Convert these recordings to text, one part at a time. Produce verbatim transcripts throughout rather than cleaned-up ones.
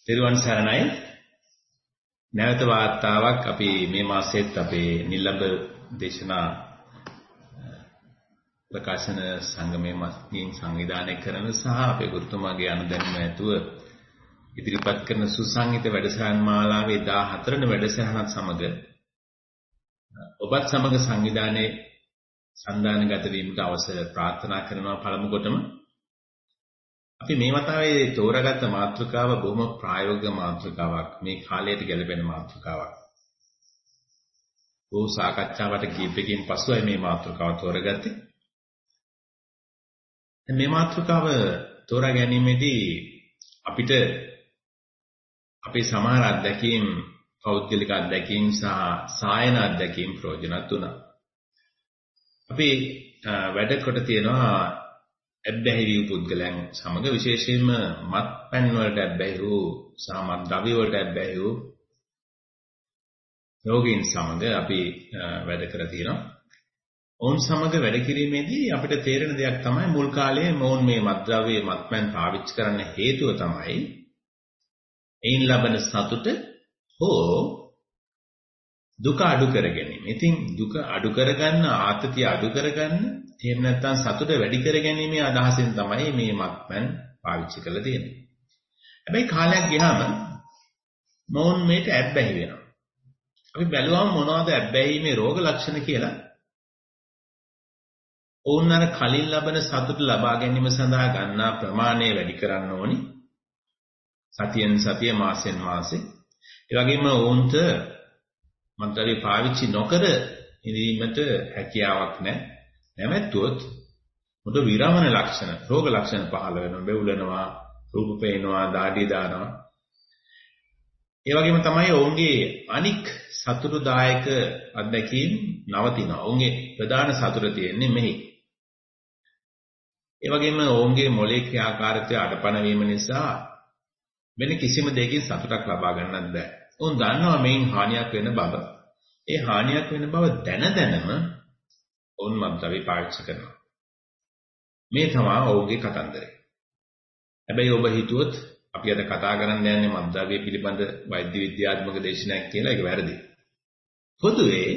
තිරුවන් සරණයි. නැවත වාර්තාවක් අපි මේ මාසෙත් අපේ නිලඹ දේශනා ප්‍රකාශන සංගමයේ මතින් සංවිධානය කරන සහ අපේ ගුරුතුමාගේ අනුදැනුම ඇතුව ඉදිරිපත් කරන සුසංගීත වැඩසටහන් මාලාවේ දාහතර වෙනි වැඩසටහනත් සමග ඔබත් සමග සංවිධානයේ සම්දානගත වීමට අවසර ප්‍රාර්ථනා කරනවා. පළමු කොටම අපි මේ වතාවේ තෝරාගත්ත මාතෘකාව බොහොම ප්‍රායෝගික මාතෘකාවක්. මේ කාලයට ගැලපෙන මාතෘකාවක්. බොහෝ සාකච්ඡාවට කීපකින් පසුයි මේ මාතෘකාව තෝරාගත්තේ. මේ මාතෘකාව තෝරා ගැනීමේදී අපිට අපේ සමහර අත්දැකීම්, පෞද්ගලික අත්දැකීම් සහ සායන අත්දැකීම් ප්‍රයෝජනවත් වුණා. අපි වැඩ කොට තියෙනවා ඇබ්බැහි වූ පුද්ගලයන් සමග, විශේෂයෙන්ම මත්පැන් වලට ඇබ්බැහි වූ සහ මත් ද්‍රව්‍ය වලට ඇබ්බැහි වූ රෝගීන් සමග අපි වැඩ කර තියෙනවා. ඔවුන් සමග වැඩ කිරීමේදී අපිට තේරෙන දෙයක් තමයි මුල් කාලයේ මොවුන් මේ මත්ද්‍රව්‍ය මත්පැන් පාවිච්චි කරන්න හේතුව තමයි එයින් ලබන සතුට හෝ දුක අඩු කර ගැනීම. ඉතින් දුක අඩු කරගන්න, ආතතිය අඩු කරගන්න, එහෙම නැත්නම් සතුට වැඩි කර ගැනීමේ අදහසෙන් තමයි මේ මත්පැන් පාවිච්චි කරලා තියෙන්නේ. හැබැයි කාලයක් ගියාම මොවුන් මේට ඇබ්බැහි වෙනවා. අපි බැලුවම මොනවද ඇබ්බැහිීමේ රෝග ලක්ෂණ කියලා. ඔවුන් අර කලින් ලබන සතුට ලබා ගැනීම සඳහා ගන්නා ප්‍රමාණය වැඩි කරන්න ඕනි. සතියෙන් සතිය, මාසෙන් මාසෙ. ඒ වගේම ඔවුන්ට මත්ද්‍රව්‍ය පාවිච්චි නොකර ඉඳීමට හැකියාවක් නැහැ. නැමැත්තුවොත් මොකද විරමණ ලක්ෂණ, රෝග ලක්ෂණ පහළ වෙනවා. බෙවුලනවා, රූප පේනවා, දාඩිය දානවා. ඒ වගේම තමයි ඔවුන්ගේ අනික් සතුටුදායක අත්දැකීම් නවතිනවා. ඔවුන්ගේ ප්‍රධාන සතුට තියෙන්නේ මෙහි. ඒ වගේම ඔවුන්ගේ මොළයේ ක්‍රියාකාරීත්වය අඩපණ වීම නිසා වෙන කිසිම දෙයකින් සතුටක් ලබා ගන්නත් බැහැ. ඔවුන් දන්නවා මේන් හානියක් වෙන බව. ඒ හානියක් වෙන බව දැන දැනම ඔවුන් මත්ද්‍රව්‍ය පාවිච්චි කරනවා. මේ තමයි ඔවුන්ගේ කතන්දරය. හැබැයි ඔබ හිතුවොත් අපි අද කතා කරන්න යන්නේ මත්ද්‍රව්‍ය පිළිබඳ වෛද්‍ය විද්‍යාත්මක දේශනයක් කියලා. ඒක වැරදි. පොදුවේ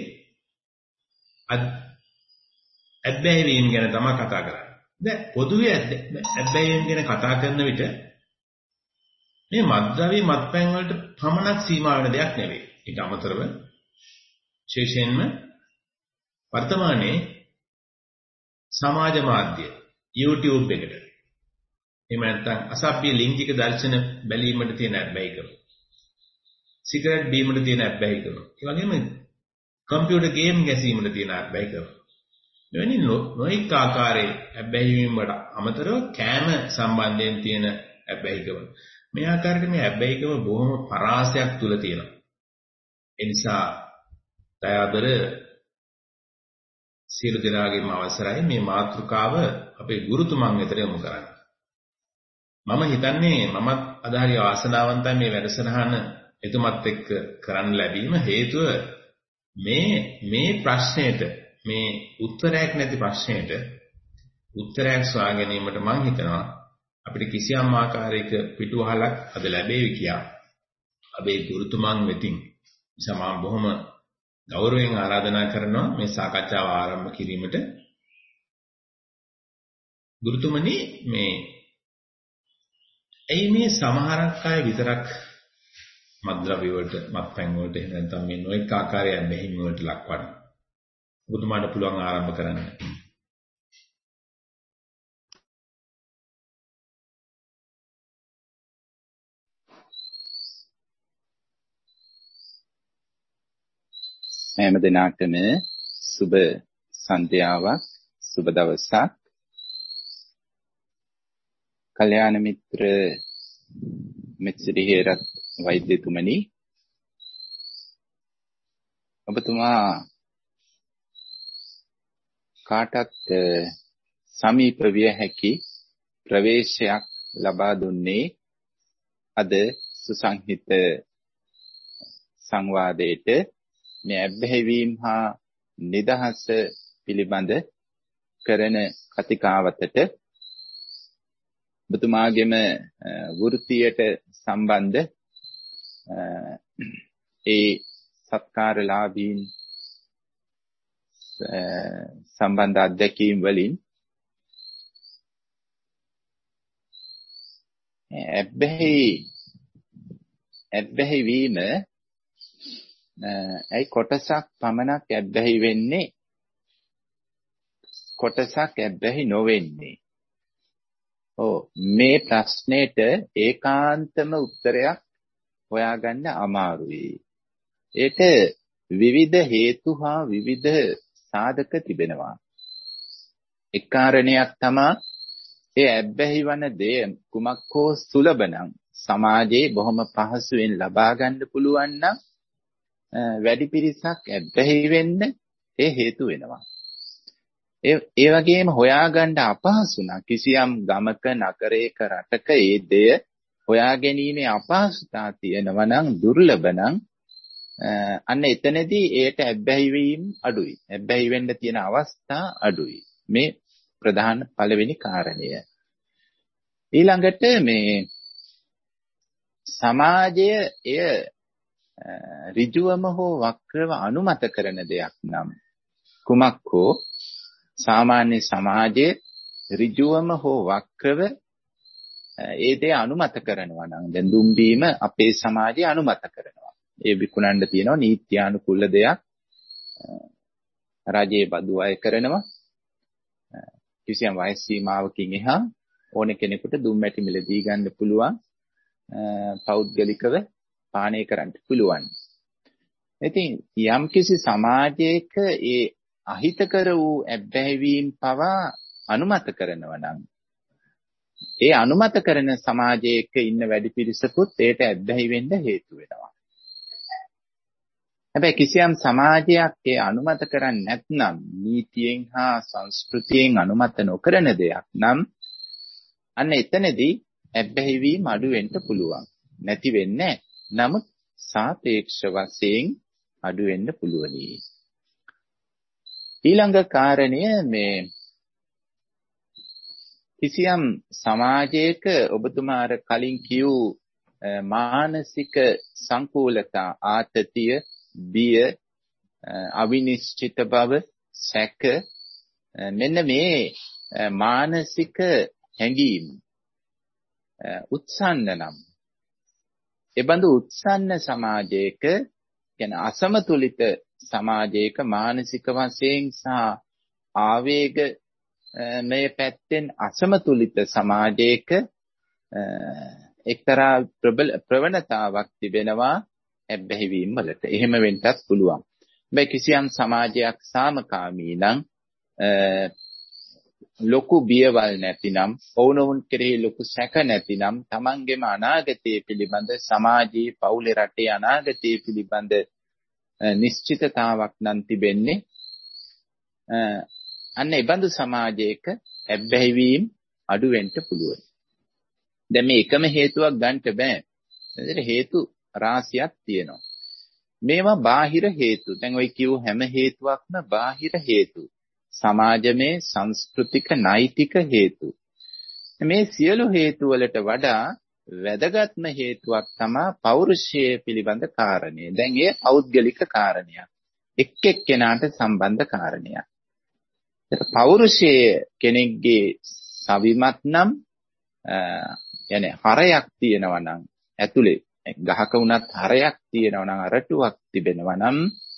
ඇබ්බැහි වීම ගැන තමයි කතා කරන්නේ. දැන් පොදුවේ ඇබ්බැහි වීම ගැන කතා කරන විට මේ මත්ද්‍රව්‍ය මත්පැන් වලට පමණක් සීමා වෙන දෙයක් නෙවෙයි. ඊට අමතරව විශේෂයෙන්ම වර්තමානයේ සමාජ මාධ්‍ය YouTube එකට, එහෙම නැත්නම් අසභ්‍ය ලිංගික දර්ශන බැලීමට තියෙන ඇබ්බැහිකම, සිගරට් බීමට තියෙන ඇබ්බැහිකම, ඒ වගේම කම්පියුටර් ගේම් ගැසීමට තියෙන ඇබ්බැහිකම, මෙවැනි නොඑක ආකාරයේ ඇබ්බැහිවීම් වලට අමතරව කෑම සම්බන්ධයෙන් තියෙන ඇබ්බැහිකම, මේ ආකාරයට මේ ඇබ්බැහිකම බොහොම පරාසයක් තුල තියෙනවා. ඒ නිසා දයාබර සියලු දෙනාගේම අවසරයි මේ මාතෘකාව අපේ ගුරුතුමන් වෙතට යොමු කරන්න. මම හිතන්නේ මමත් අදාහරි වාසනාවන්තයි මේ වැඩසටහන එතුමත් එක්ක කරන්න ලැබීම. හේතුව මේ මේ ප්‍රශ්නෙට, මේ උත්තරයක් නැති ප්‍රශ්නෙට උත්තරයක් සොයා ගැනීමට මම හිතනවා අපිට කිසියම් ආකාරයක පිටුවහලක් අද ලැබෙවි කියා අපේ ගුරුතුමන් වෙතින්. නිසා මම බොහොම ගෞරවයෙන් ආරාධනා කරනවා මේ සාකච්ඡාව ආරම්භ කිරීමට. ගුරුතුමනි, මේ එයි මේ සමහරක් අය විතරක් මත්ද්‍රව්‍ය වලට, මත්පැන් වලට, එහෙම නැත්නම් මේ නොඑක ආකාරයෙන් බැහිම වලට ලක්වන්නේ. ගුරුතුමාට පුළුවන් ආරම්භ කරන්න. හැම දිනකටම සුබ සන්ධ්‍යාවක්, සුබ දවසක්. කල්‍යාණ මිත්‍ර මෙත්සිරි හේරත් වෛද්‍යතුමනි, ඔබතුමා කාටත් සමීප විය හැකි ප්‍රවේශයක් ලබා දුන්නේ අද සුසංහිත සංවාදයේට. මේ ඇබ්බැහිවීම හා නිදහස පිළිබඳ කරන කතිකාවතට ඔබතුමාගේම වෘත්තියට සම්බන්ධ ඒ සත්කාරලාභීන් සම්බන්ධ අත්දැකීම් වලින් ඇබ්බැහි ඇබ්බැහි වීම ඒ කොටසක් පමණක් ඇබ්බැහි වෙන්නේ කොටසක් ඇබ්බැහි නොවෙන්නේ. ඔව් මේ ප්‍රශ්නෙට ඒකාන්තම උත්තරයක් හොයාගන්න අමාරුයි. ඒට විවිධ හේතු හා විවිධ සාධක තිබෙනවා. එක් කාරණයක් තමයි ඒ ඇබ්බැහි වන දේ කුමක් හෝ සුලභ නම් සමාජයේ බොහොම පහසුවෙන් ලබා ගන්න පුළුවන් නම් වැඩි පිරිසක් ඇබ්බැහි වෙන්න ඒ හේතු වෙනවා. ඒ ඒ වගේම හොයාගන්න අපහසු නම් කිසියම් ගමක නගරයක රටක ඒ දෙය හොයා ගැනීමේ අපහසුතාව තියෙනවා නම් දුර්ලභ නම් අන්න එතනදී ඒට ඇබ්බැහි වීම අඩුයි. ඇබ්බැහි වෙන්න තියෙන අවස්ථා අඩුයි. මේ ප්‍රධාන පළවෙනි කාරණය. ඊළඟට මේ සමාජය එය ඍජුවම හෝ වක්‍රව අනුමත කරන දෙයක් නම් කුමක් හෝ සාමාන්‍ය සමාජයේ ඍජුවම හෝ වක්‍රව ඒ දේ අනුමත කරනවා නම් දැන් දුම් බීම අපේ සමාජය අනුමත කරනවා. ඒ විකුණන්න තියෙනවා නීත්‍යානුකූල දෙයක්. රජයේ බදු අය කරනවා. කිසියම් වයස් සීමාවකින් එහා ඕන කෙනෙකුට දුම් මැටි මිලදී ගන්න පුළුවන්. පෞද්ගලිකව පානය කරන්න පුළුවන්. ඉතින් යම්කිසි සමාජයක ඒ අහිතකර වූ ඇබ්බැහිවීම පවා අනුමත කරනවා නම් ඒ අනුමත කරන සමාජයක ඉන්න වැඩි පිරිසකුත් ඒට ඇබ්බැහි වෙන්න හේතු වෙනවා. හැබැයි කිසියම් සමාජයක් ඒ අනුමත කරන්නේ නැත්නම් නීතියෙන් හා සංස්කෘතියෙන් අනුමත නොකරන දෙයක් නම් අන්න එතනදී ඇබ්බැහි වීම අඩු වෙන්න පුළුවන්. නැති වෙන්නේ නමුත් සාපේක්ෂ වශයෙන් අඩු වෙන්න පුළුවනි. ඊළඟ කාරණය මේ කිසියම් සමාජයක ඔබතුමා අර කලින් කියූ මානසික සංකූලතා ආතතිය බිය අවිනිශ්චිත බව සැක මෙන්න මේ මානසික හැඟීම් උත්සන්න නම් එබඳු උත්සන්න සමාජයක කියන්නේ අසමතුලිත සමාජයක මානසික වශයෙන් සහ ආවේග මේ පැත්තෙන් අසමතුලිත සමාජයක එක්තරා ප්‍රවණතාවක් තිබෙනවා ඇබ්බැහි වීම වලට. එහෙම වෙන්නත් පුළුවන්. හැබැයි කිසියම් සමාජයක් සාමකාමී නම් ලොකු බියවල් නැතිනම් ඔවුනොවුන් කෙරෙහි ලොකු සැක නැතිනම් තමන්ගේම අනාගතය පිළිබඳ සමාජයේ පවුලේ රටේ අනාගතය පිළිබඳ නිශ්චිතතාවක් නම් තිබෙන්නේ අන්න ඒ බඳු සමාජයක ඇබ්බැහි වීම අඩු වෙන්න පුළුවන්. දැන් මේ එකම හේතුවක් ගන්නට බෑ. ඒකට හේතු රාශියක් තියෙනවා. මේවා බාහිර හේතු. දැන් ඔය කියු හැම හේතුවක්ම බාහිර හේතු. සමාජමේ සංස්කෘතික නෛතික හේතු. මේ සියලු හේතු වලට වඩා වැදගත්ම හේතුවක් තමයි පෞරුෂය පිළිබඳ කාරණය. දැන් ඒ පෞද්ගලික කාරණයක්. එක් එක්කෙනාට සම්බන්ධ කාරණයක්. පෞරුෂය කෙනෙක්ගේ සවිමත් නම් يعني හරයක් තියෙනවා නම් ඇතුලේ ගහක වුණත් හරයක් තියෙනවා නම් අරටුවක් තිබෙනවා නම්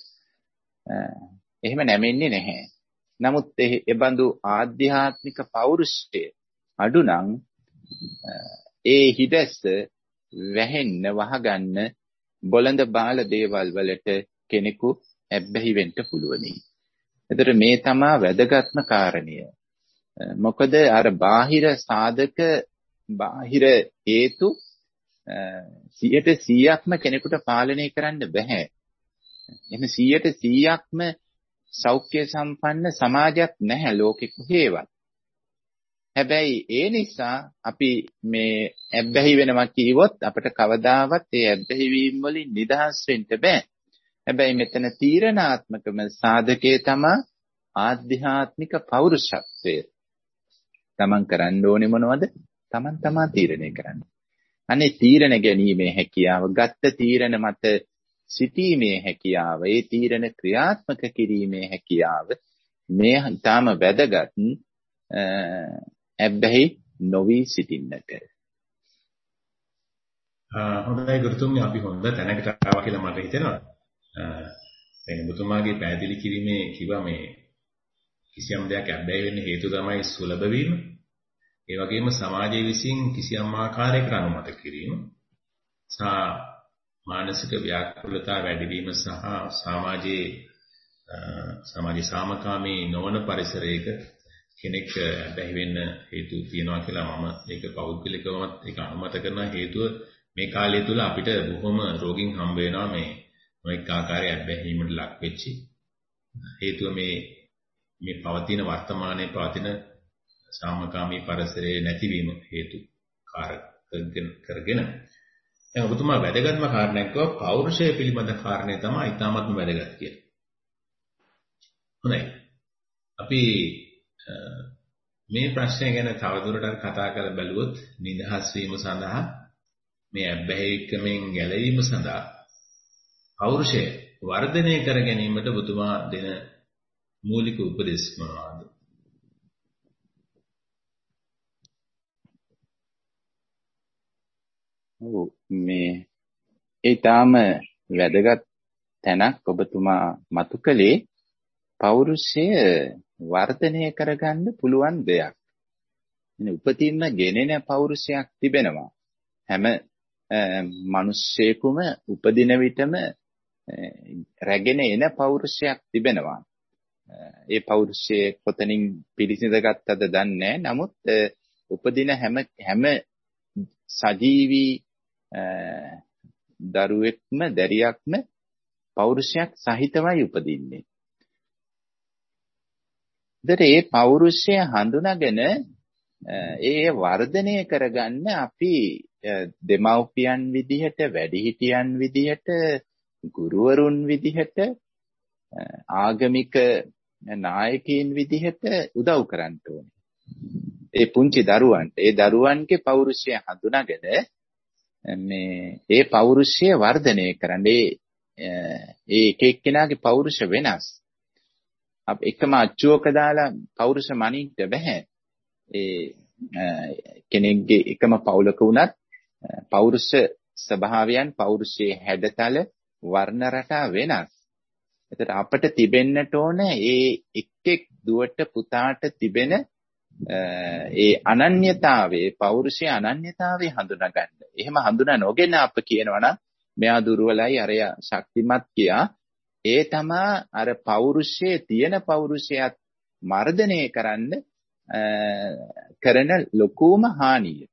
එහෙම නැමෙන්නේ නැහැ. නමුත් ඒ බඳු ආධ්‍යාත්මික පෞරුෂය අඩු නම් ඒ හිදැස්ස වැහෙන්න වහගන්න බොළඳ බාල දේවල් වලට කෙනෙකු ඇබ්බැහි වෙන්න පුළුවනි. එතකොට මේ තමයි වැදගත්ම කාරණය. මොකද අර බාහිර සාධක බාහිර හේතු සියයට සීයක්ම කෙනෙකුට පාලනය කරන්න බෑ. එහෙනම් සියයට සීයක්ම සෞඛ්‍ය සම්පන්න සමාජයක් නැහැ ලෝකෙ කොහෙවත්. හැබැයි ඒ නිසා අපි මේ ඇබ්බැහි වෙනවා කිව්වොත් අපිට කවදාවත් ඒ ඇබ්බැහි වීම වලින් නිදහස් වෙන්න බෑ. හැබැයි මෙතන තීරණාත්මකම සාධකයේ තමයි ආධ්‍යාත්මික පෞරුෂත්වය. තමන් කරන්න ඕනේ මොනවද? තමන් තමා තීරණය කරන්නේ. අනේ තීරණ ගැනීමේ හැකියාව, ගත්ත තීරණ මත සිටීමේ හැකියාව, ඒ තීරණ ක්‍රියාත්මක කිරීමේ හැකියාව මේ ඊටාම වැදගත් ඇබ්බැහි නොවි සිටින්නට. හොඳයි ගුරුතුමනි, අපි හොඳ තැනකට ආවා කියලා මට හිතෙනවා. දැන් ඔබතුමාගේ පැහැදිලි කිරීමේ කිව්වා මේ කිසියම් දෙයක් ඇබ්බැහි වෙන්න හේතු තමයි සුලභ වීම. ඒ වගේම සමාජයේ විසින් කිසියම් ආකාරයකට අනුමත කිරීම සහ මානසික ව්‍යාකූලතාව වැඩි වීම සහ සමාජයේ සමාජයේ සාමකාමී නොවන පරිසරයක කෙනෙක් ඇබ්බැහි වෙන්න හේතු තියෙනවා කියලා මම ඒක පෞද්ගලිකවමත් ඒක අනුමත කරන හේතුව මේ කාලය තුල අපිට බොහොම රෝගීන් හම්බ වෙනවා මේ මොනික ආකාරයේ ඇබ්බැහිීමට ලක් වෙච්චි. හේතුව මේ මේ පවතින වර්තමානයේ පවතින සාමකාමී පරිසරයේ නැතිවීම හේතු කාරක කරගෙන දැන් ඔබතුමා වැදගත්ම කාරණයක් කිව්වා පෞරුෂය පිළිබඳ කාරණේ තමයි ඉතාමත්ම වැදගත් කියලා. හොඳයි. අපි මේ ප්‍රශ්නය ගැන තවදුරටත් කතා කරලා බලුවොත් නිදහස් වීම සඳහා මේ අබ්බැහිකමෙන් ගැලවීම සඳහා පෞරුෂය වර්ධනය කර ගැනීමට ඔබතුමා දෙන මූලික උපදෙස් මොනවාද? ඔව් මේ ඊටාම වැදගත් තැනක් ඔබතුමා මතු කළේ පෞරුෂය වර්ධනය කරගන්න පුළුවන් දෙයක්. ඉතින් උපතින්ම ගෙනෙන පෞරුෂයක් තිබෙනවා. හැම මිනිස්සෙකුම උපදින විටම රැගෙන එන පෞරුෂයක් තිබෙනවා. ඒ පෞරුෂය කොතනින් පිළිසිඳගත්තද දන්නේ නැහැ. නමුත් උපදින හැම හැම සජීවී දරුවෙක්ම දැරියක්ම පෞරුෂයක් සහිතවයි උපදින්නේ. ඒතර ඒ පෞරුෂය හඳුනාගෙන ඒ වර්ධනය කරගන්න අපි දෙමව්පියන් විදිහට, වැඩිහිටියන් විදිහට, ගුරුවරුන් විදිහට, ආගමික නායකයින් විදිහට උදව් කරන්න ඕනේ. ඒ පුංචි දරුවන්ට ඒ දරුවන්ගේ පෞරුෂය හඳුනාගෙන මේ ඒ පෞරුෂය වර්ධනය කරන්න. ඒ එක එක්කෙනාගේ පෞරුෂ වෙනස්. අප එකම අච්චුවක දාලා පෞරුෂ මනින්න බෑ. ඒ කෙනෙක්ගේ එකම පවුලක වුණත් පෞරුෂ ස්වභාවයන්, පෞරුෂයේ හැඩතල, වර්ණ රටා වෙනස්. ඒතර අපිට තිබෙන්නට ඕන ඒ එක් එක් දුවට පුතාට තිබෙන ඒ අනන්‍යතාවයේ, පෞරුෂයේ අනන්‍යතාවය හඳුනා ගන්න. එහෙම හඳුනා නොගෙන අප කියනවා නම් මෙයා දුර්වලයි, අරයා ශක්තිමත් කියා, ඒ තමා අර පෞරුෂයේ තියෙන පෞරුෂයත් මර්ධනය කරන්න කරන ලොකුම හානිය.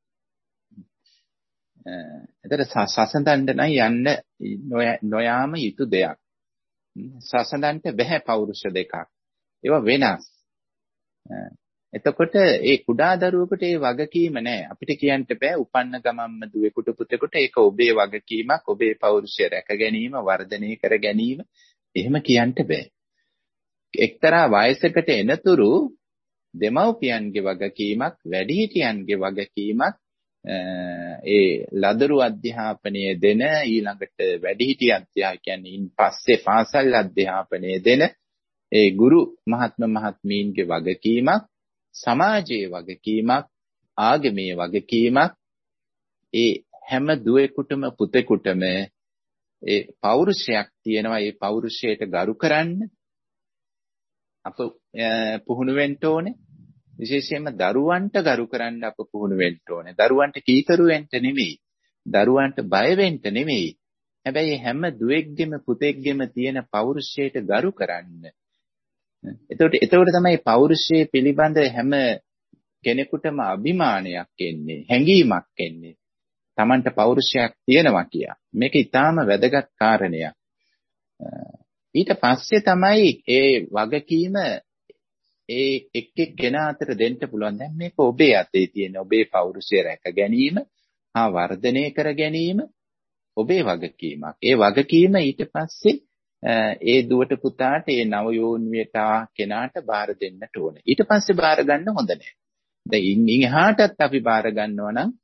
එතන සසඳන්න නම් යන්න නොයාම යුතු දෙයක්. සසඳන්න බැහැ පෞරුෂ දෙකක්. ඒවා වෙනස්. එතකොට ඒ කුඩා දරුවෙකුට ඒ වගකීම නැහැ. අපිට කියන්න බෑ උපන්න ගමම්ම දුවෙකුට පුතෙකුට ඒක ඔබේ වගකීමක්, ඔබේ පෞරුෂය රැක ගැනීම, වර්ධනය කර ගැනීම. එහෙම කියන්න බෑ. එක්තරා වයසකට එනතුරු දෙමව්පියන්ගේ වගකීමක්, වැඩිහිටියන්ගේ වගකීමක්, ඒ ලදරු අධ්‍යාපනය දෙන, ඊළඟට වැඩිහිටි අධ්‍යාපනය කියන්නේ ඉන් පස්සේ පාසල් අධ්‍යාපනය දෙන ඒ ගුරු මහත්ම මහත්මීන්ගේ වගකීමක්, සමාජයේ වගකීමක්, ආගමේ වගකීමක්. ඒ හැම දුවෙකුටම පුතෙකුටම ඒ පෞරුෂයක් තියෙනවා. ඒ පෞරුෂයට ගරු කරන්න අප පුහුණු වෙන්න ඕනේ. විශේෂයෙන්ම දරුවන්ට ගරු කරන්න අප පුහුණු වෙන්න ඕනේ. දරුවන්ට කීකරු වෙන්න නෙමෙයි, දරුවන්ට බය වෙන්න නෙමෙයි. හැබැයි හැම දුවෙක්ගෙම පුතෙක්ගෙම තියෙන පෞරුෂයට ගරු කරන්න. එතකොට එතකොට තමයි පෞරුෂය පිළිබඳ හැම කෙනෙකුටම අභිමානයක් එන්නේ, හැඟීමක් එන්නේ. Tamanට පෞරුෂයක් තියෙනවා කියා. මේක ඊටාම වැදගත් කාරණයක්. ඊට පස්සේ තමයි ඒ වගකීම ඒ එක් එක් කෙනා අතර දෙන්න පුළුවන්. දැන් මේක ඔබේ අතේ තියෙන, ඔබේ පෞරුෂය රැක ගැනීම හා වර්ධනය කර ගැනීම ඔබේ වගකීමක්. ඒ වගකීම ඊට පස්සේ ඒ දුවට පුතාට, ඒ නව යෝනියට කෙනාට බාර දෙන්නට ඕනේ. ඊට පස්සේ බාර ගන්න හොඳ නැහැ. දැන් ඉන් එහාටත් අපි බාර ගන්නවා නම්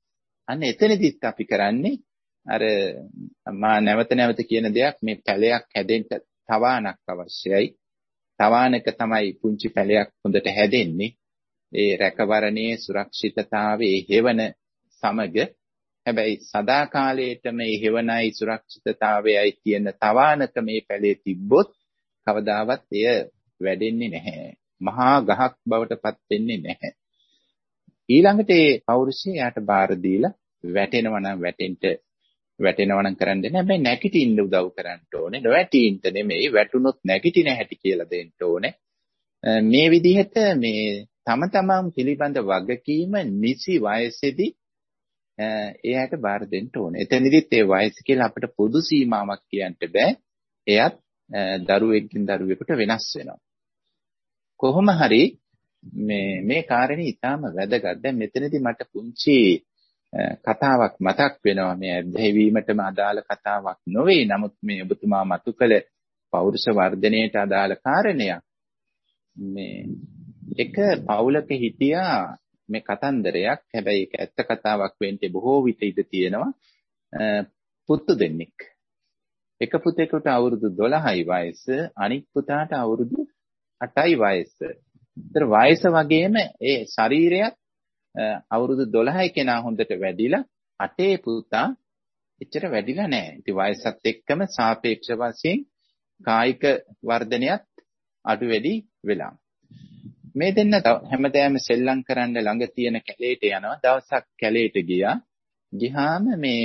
අන්න එතනදිත් අපි කරන්නේ අර මා නැවත නැවත කියන දෙයක් මේ පැලයක් හැදෙන්න තවානක් අවශ්‍යයි. තවානක තමයි පුංචි පැලයක් හොඳට හැදෙන්නේ. ඒ රැකවරණයේ සුරක්ෂිතතාවයේ හේවන සමග හැබැයි සදාකාලයට මේ හේවනයි සුරක්ෂිතතාවයයි තියෙන තවානක මේ පැලේ තිබ්බොත් කවදාවත් එය වැඩෙන්නේ නැහැ. මහා ගහක් බවට පත් වෙන්නේ නැහැ. ඊළඟට ඒ පෞරුෂය යාට බාර දීලා වැටෙනවා නම් වැටෙන්න වැටෙනවා නම් කරන්න දෙන්න. හැබැයි නැගිටින්න උදව් කරන්න ඕනේ. නොවැටීන්න නෙමෙයි වැටුනොත් නැගිටින හැටි කියලා දෙන්න ඕනේ. මේ විදිහට මේ තම තමන් පිළිබඳ වගකීම නිසි වයසේදී එයාට බාර දෙන්න ඕනේ. එතනදිත් ඒ වයස කියලා අපිට පොදු සීමාවක් කියන්න බෑ. එයත් දරුවෙක්ගෙන් දරුවෙකුට වෙනස් වෙනවා. කොහොම හරි මේ මේ කාරණේ ඊටාම වැදගත්. දැන් මෙතනදී මට පුංචි කතාවක් මතක් වෙනවා. මේ ඇබ්බැහිවීමටම අදාළ කතාවක් නොවේ. නමුත් මේ ඔබතුමා මතු කළ පෞරුෂ වර්ධනයට අදාළ කාරණයක්. මේ එක පවුලක හිටියා මේ කතන්දරයක්. හැබැයි ඒක ඇත්ත කතාවක් වෙන්න බොහෝ විට ඉඩ තියෙනවා. පුතු දෙන්නෙක්. එක පුතෙකුට අවුරුදු දොළහයි වයස, අනිත් පුතාට අවුරුදු අටයි වයස. ඒතර වයස වගේම ඒ ශරීරයත් අවුරුදු දොළහයි කෙනා හොඳට වැඩිලා අටේ පුතා එච්චර වැඩිලා නැහැ. ඉතින් වයසත් එක්කම සාපේක්ෂ වශයෙන් කායික වර්ධනයත් අඩු වැඩි වෙලා. මේ දෙන්න හැමදාම සෙල්ලම් කරන්න ළඟ තියෙන කැලේට යනවා. දවසක් කැලේට ගියා. ගියාම මේ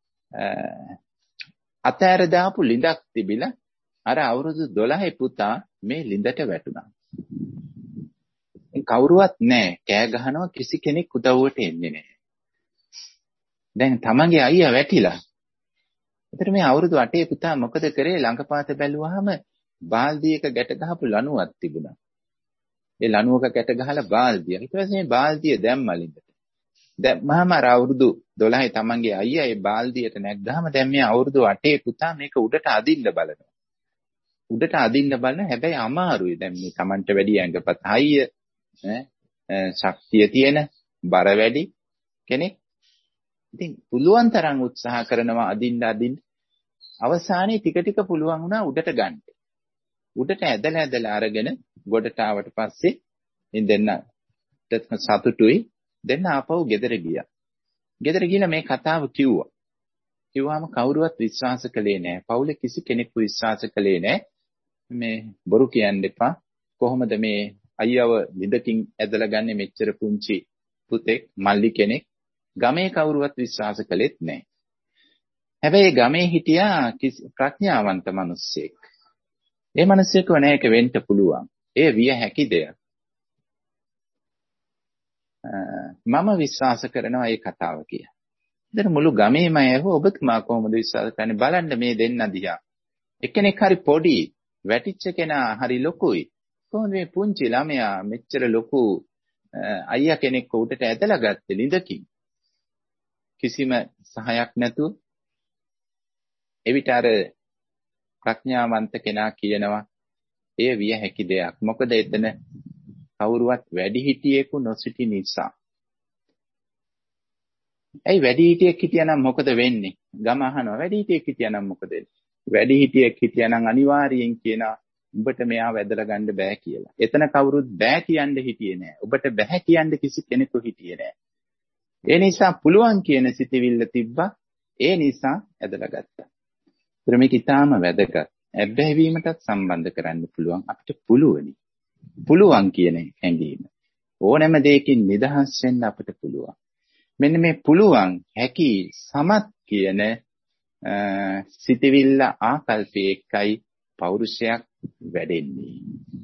අතෑර දාපු ලිඳක් තිබිලා අර අවුරුදු දොළහේ පුතා මේ ලිඳට වැටුණා. කවුරුවත් නැහැ. කෑ ගහනවා කිසි කෙනෙක් උදව්වට එන්නේ නැහැ. දැන් තමන්ගේ අයියා වැටිලා. ඒතර මේ අවුරුදු අටේ පුතා මොකද කරේ? ළඟපාත බැලුවාම බාල්දියක ගැට ගහපු ලණුවක් තිබුණා. ඒ ලණුවක ගැට ගහලා බාල්දිය. ඊට පස්සේ මේ බාල්දිය දැම්මා ලිඳට. දැම්මම අර අවුරුදු දොළහේ තමන්ගේ අයියා ඒ බාල්දියට නැග්ගාම දැන් මේ අවුරුදු අටේ පුතා මේක උඩට අදින්න බලනවා. උඩට අදින්න බලන හැබැයි අමාරුයි. දැන් මේ තමන්ට වැඩි ඇඟපත හයිය ඈ ශක්තිය තියෙන බර වැඩි කෙනෙක්. ඉතින් පුළුවන් තරම් උත්සාහ කරනවා අදින්න අදින්න. අවසානයේ ටික ටික පුළුවන් වුණා උඩට ගන්න. උඩට ඇදලා ඇදලා අරගෙන ගොඩට ආවට පස්සේ ඉතින් දෙන්න සතුටුයි. දෙන්න ආපහු ගෙදර ගියා. ගෙදර ගිහලා මේ කතාව කිව්වා. කිව්වම කවුරුවත් විශ්වාස කළේ නැහැ. පවුලේ කිසි කෙනෙකු විශ්වාස කළේ නැහැ. මේ බොරු කියන්න එපා. කොහොමද මේ අයියව ලිඳකින් ඇදලා ගන්නේ මෙච්චර පුංචි පුතෙක් මල්ලි කෙනෙක්. ගමේ කවුරුවත් විශ්වාස කළෙත් නැහැ. හැබැයි ගමේ හිටියා ප්‍රඥාවන්ත මිනිස්සෙක්. ඒ මිනිස්සෙක් වනේක වෙන්න පුළුවන්. ඒ විය හැකි දෙයක්. මම විශ්වාස කරනවා මේ කතාව කියලා. ඉතින් මුළු ගමේම ඇහුව ඔබතුමා කොහොමද විශ්වාස කරන්නේ? බලන්න මේ දෙන්න දිහා. එක්කෙනෙක් හරි පොඩි, වැටිච්ච කෙනා හරි ලොකුයි. කොහොමද මේ පුංචි ළමයා මෙච්චර ලොකු අයියා කෙනෙක් උඩට ඇදලා ගත්තේ ලිඳකින්? කිසිම සහයක් නැතුව. එවිට අර ප්‍රඥාවන්ත කෙනා කියනවා එය විය හැකි දෙයක්. මොකද එතන කවුරුවත් වැඩිහිටියෙකු නොසිටි නිසා. ඇයි වැඩිහිටියෙක් හිටියනම් මොකද වෙන්නේ? ගම අහනවා වැඩිහිටියෙක් හිටියනම් මොකද වෙන්නේ? වැඩිහිටියෙක් හිටියනම් අනිවාර්යයෙන් කියනවා උඹට මෙයාව ඇදලා ගන්න බෑ කියලා. එතන කවුරුත් බෑ කියන්න හිටියේ නෑ. ඔබට බෑ කියන්න කිසි කෙනෙකු හිටියේ නෑ. ඒ නිසා පුළුවන් කියන සිතවිල්ල තිබ්බා. ඒ නිසා ඇදලා ගත්තා. ඒත් මේක ඊටාම වැදගත්. ඇබ්බැහිවීමටත් සම්බන්ධ කරන්න පුළුවන්. අපිට පුළුවනි. පුළුවන් කියන හැඟීම. ඕනෑම දෙයකින් නිදහස් වෙන්න අපිට පුළුවන්. මෙන්න මේ පුළුවන් හැකි සමත් කියන සිතවිල්ල ආකල්පයකයි පෞරුෂයක් වැඩෙන්නේ.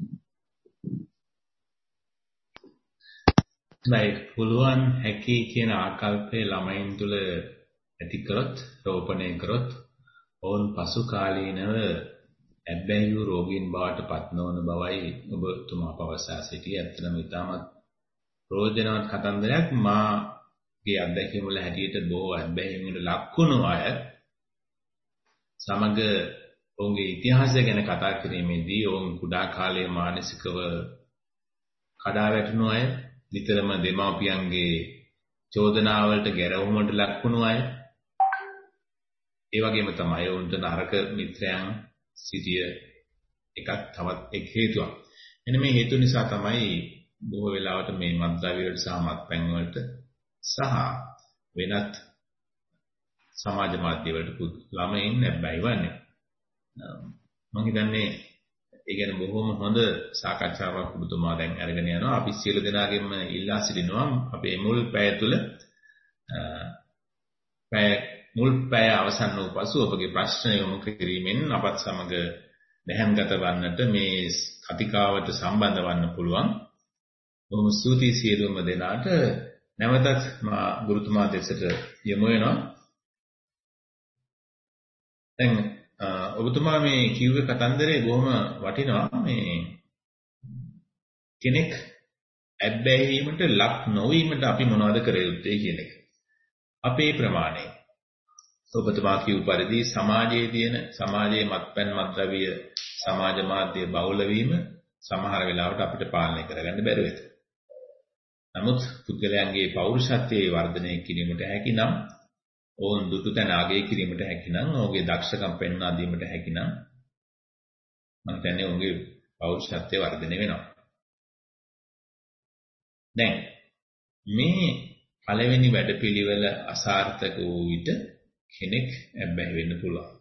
මේ පුළුවන් හැකි කියන ආකල්පයේ ළමයින් තුල ඇති කරොත්, රෝපණය කරොත්, ඔවුන් පසු කාලීනව ඇබ්බැහි වූ රෝගීන් බවට පත් නොවන බවයි ඔබතුමා පවසා සිටියේ. ඇත්තටම ඉතාමත් ප්‍රයෝජනවත් කතන්දරයක්. මාගේ අත්දැකීම් වල හැටියට බොහෝ ඇබ්බැහිම් වල ලක්වුණු අය සමග ඔවුන්ගේ ඉතිහාසය ගැන කතා කිරීමේදී ඔවුන් කුඩා කාලයේ මානසිකව කඩා වැටුණු අය, නිතරම දෙමාපියන්ගේ චෝදනාවලට ගැරවුමට ලක් වුණු අය. ඒ වගේම තමයි උන්ට නරක මිත්‍රයන් සිටිය එකක් තවත් එක් හේතුවක්. එන්න මේ හේතු නිසා තමයි බොහෝ වෙලාවට මේ මත්ද්‍රව්‍ය වලට සහ මත්පැන් වලට සහ වෙනත් සමාජ මාධ්‍ය වලට ළමයින් නැබ්බැහි වන්නේ. මම හිතන්නේ ඒ ගැන බොහොම හොඳ සාකච්ඡාවක් ඔබතුමා දැන් අරගෙන යනවා. අපි සියලු දෙනාගෙම ඉල්ලා සිටිනවා අපේ මුල් පැය තුල පැය මුල් පැය අවසන් වූ පසු ඔබගේ ප්‍රශ්න යොමු කිරීමෙන් අපත් සමග දැහැන්ගත වන්නට මේ කතිකාවට සම්බන්ධ වන්න පුළුවන්. බොහොම ස්තුතියි සියලුම දෙනාට. නැවතත් මා ගුරුතුමා දෙසට යමු වෙනවා. දැන් ඔබතුමා මේ කිව්වේ කතන්දරේ බොහොම වටිනවා. මේ කෙනෙක් ඇබ්බැහිවීමට ලක් නොවීමට අපි මොනවද කර යුත්තේ කියන එක. අපේ ප්‍රමාණය. ඔබතුමා කියු පරිදි සමාජයේ තියෙන සමාජයේ මත්පැන් මත්ද්‍රව්‍ය සමාජ මාධ්‍ය බහුල වීම සමහර වෙලාවට අපිට පාලනය කරගන්න බැරි වෙයි. නමුත් පුද්ගලයන්ගේ පෞරුෂත්වයේ වර්ධනය කිරීමට හැකි නම් ඕන් දුටු තැන ආගය කිරීමට හැකි නම් ඔහුගේ දක්ෂකම් පෙන්වා දීමට හැකි නම් මම කියන්නේ ඔහුගේ පෞරුෂත්වයේ වර්ධනය වෙනවා. දැන් මේ පළවෙනි වැඩපිළිවෙල අසාර්ථක වූ විට කෙනෙක් ඇබ්බැහි වෙන්න පුළුවන්.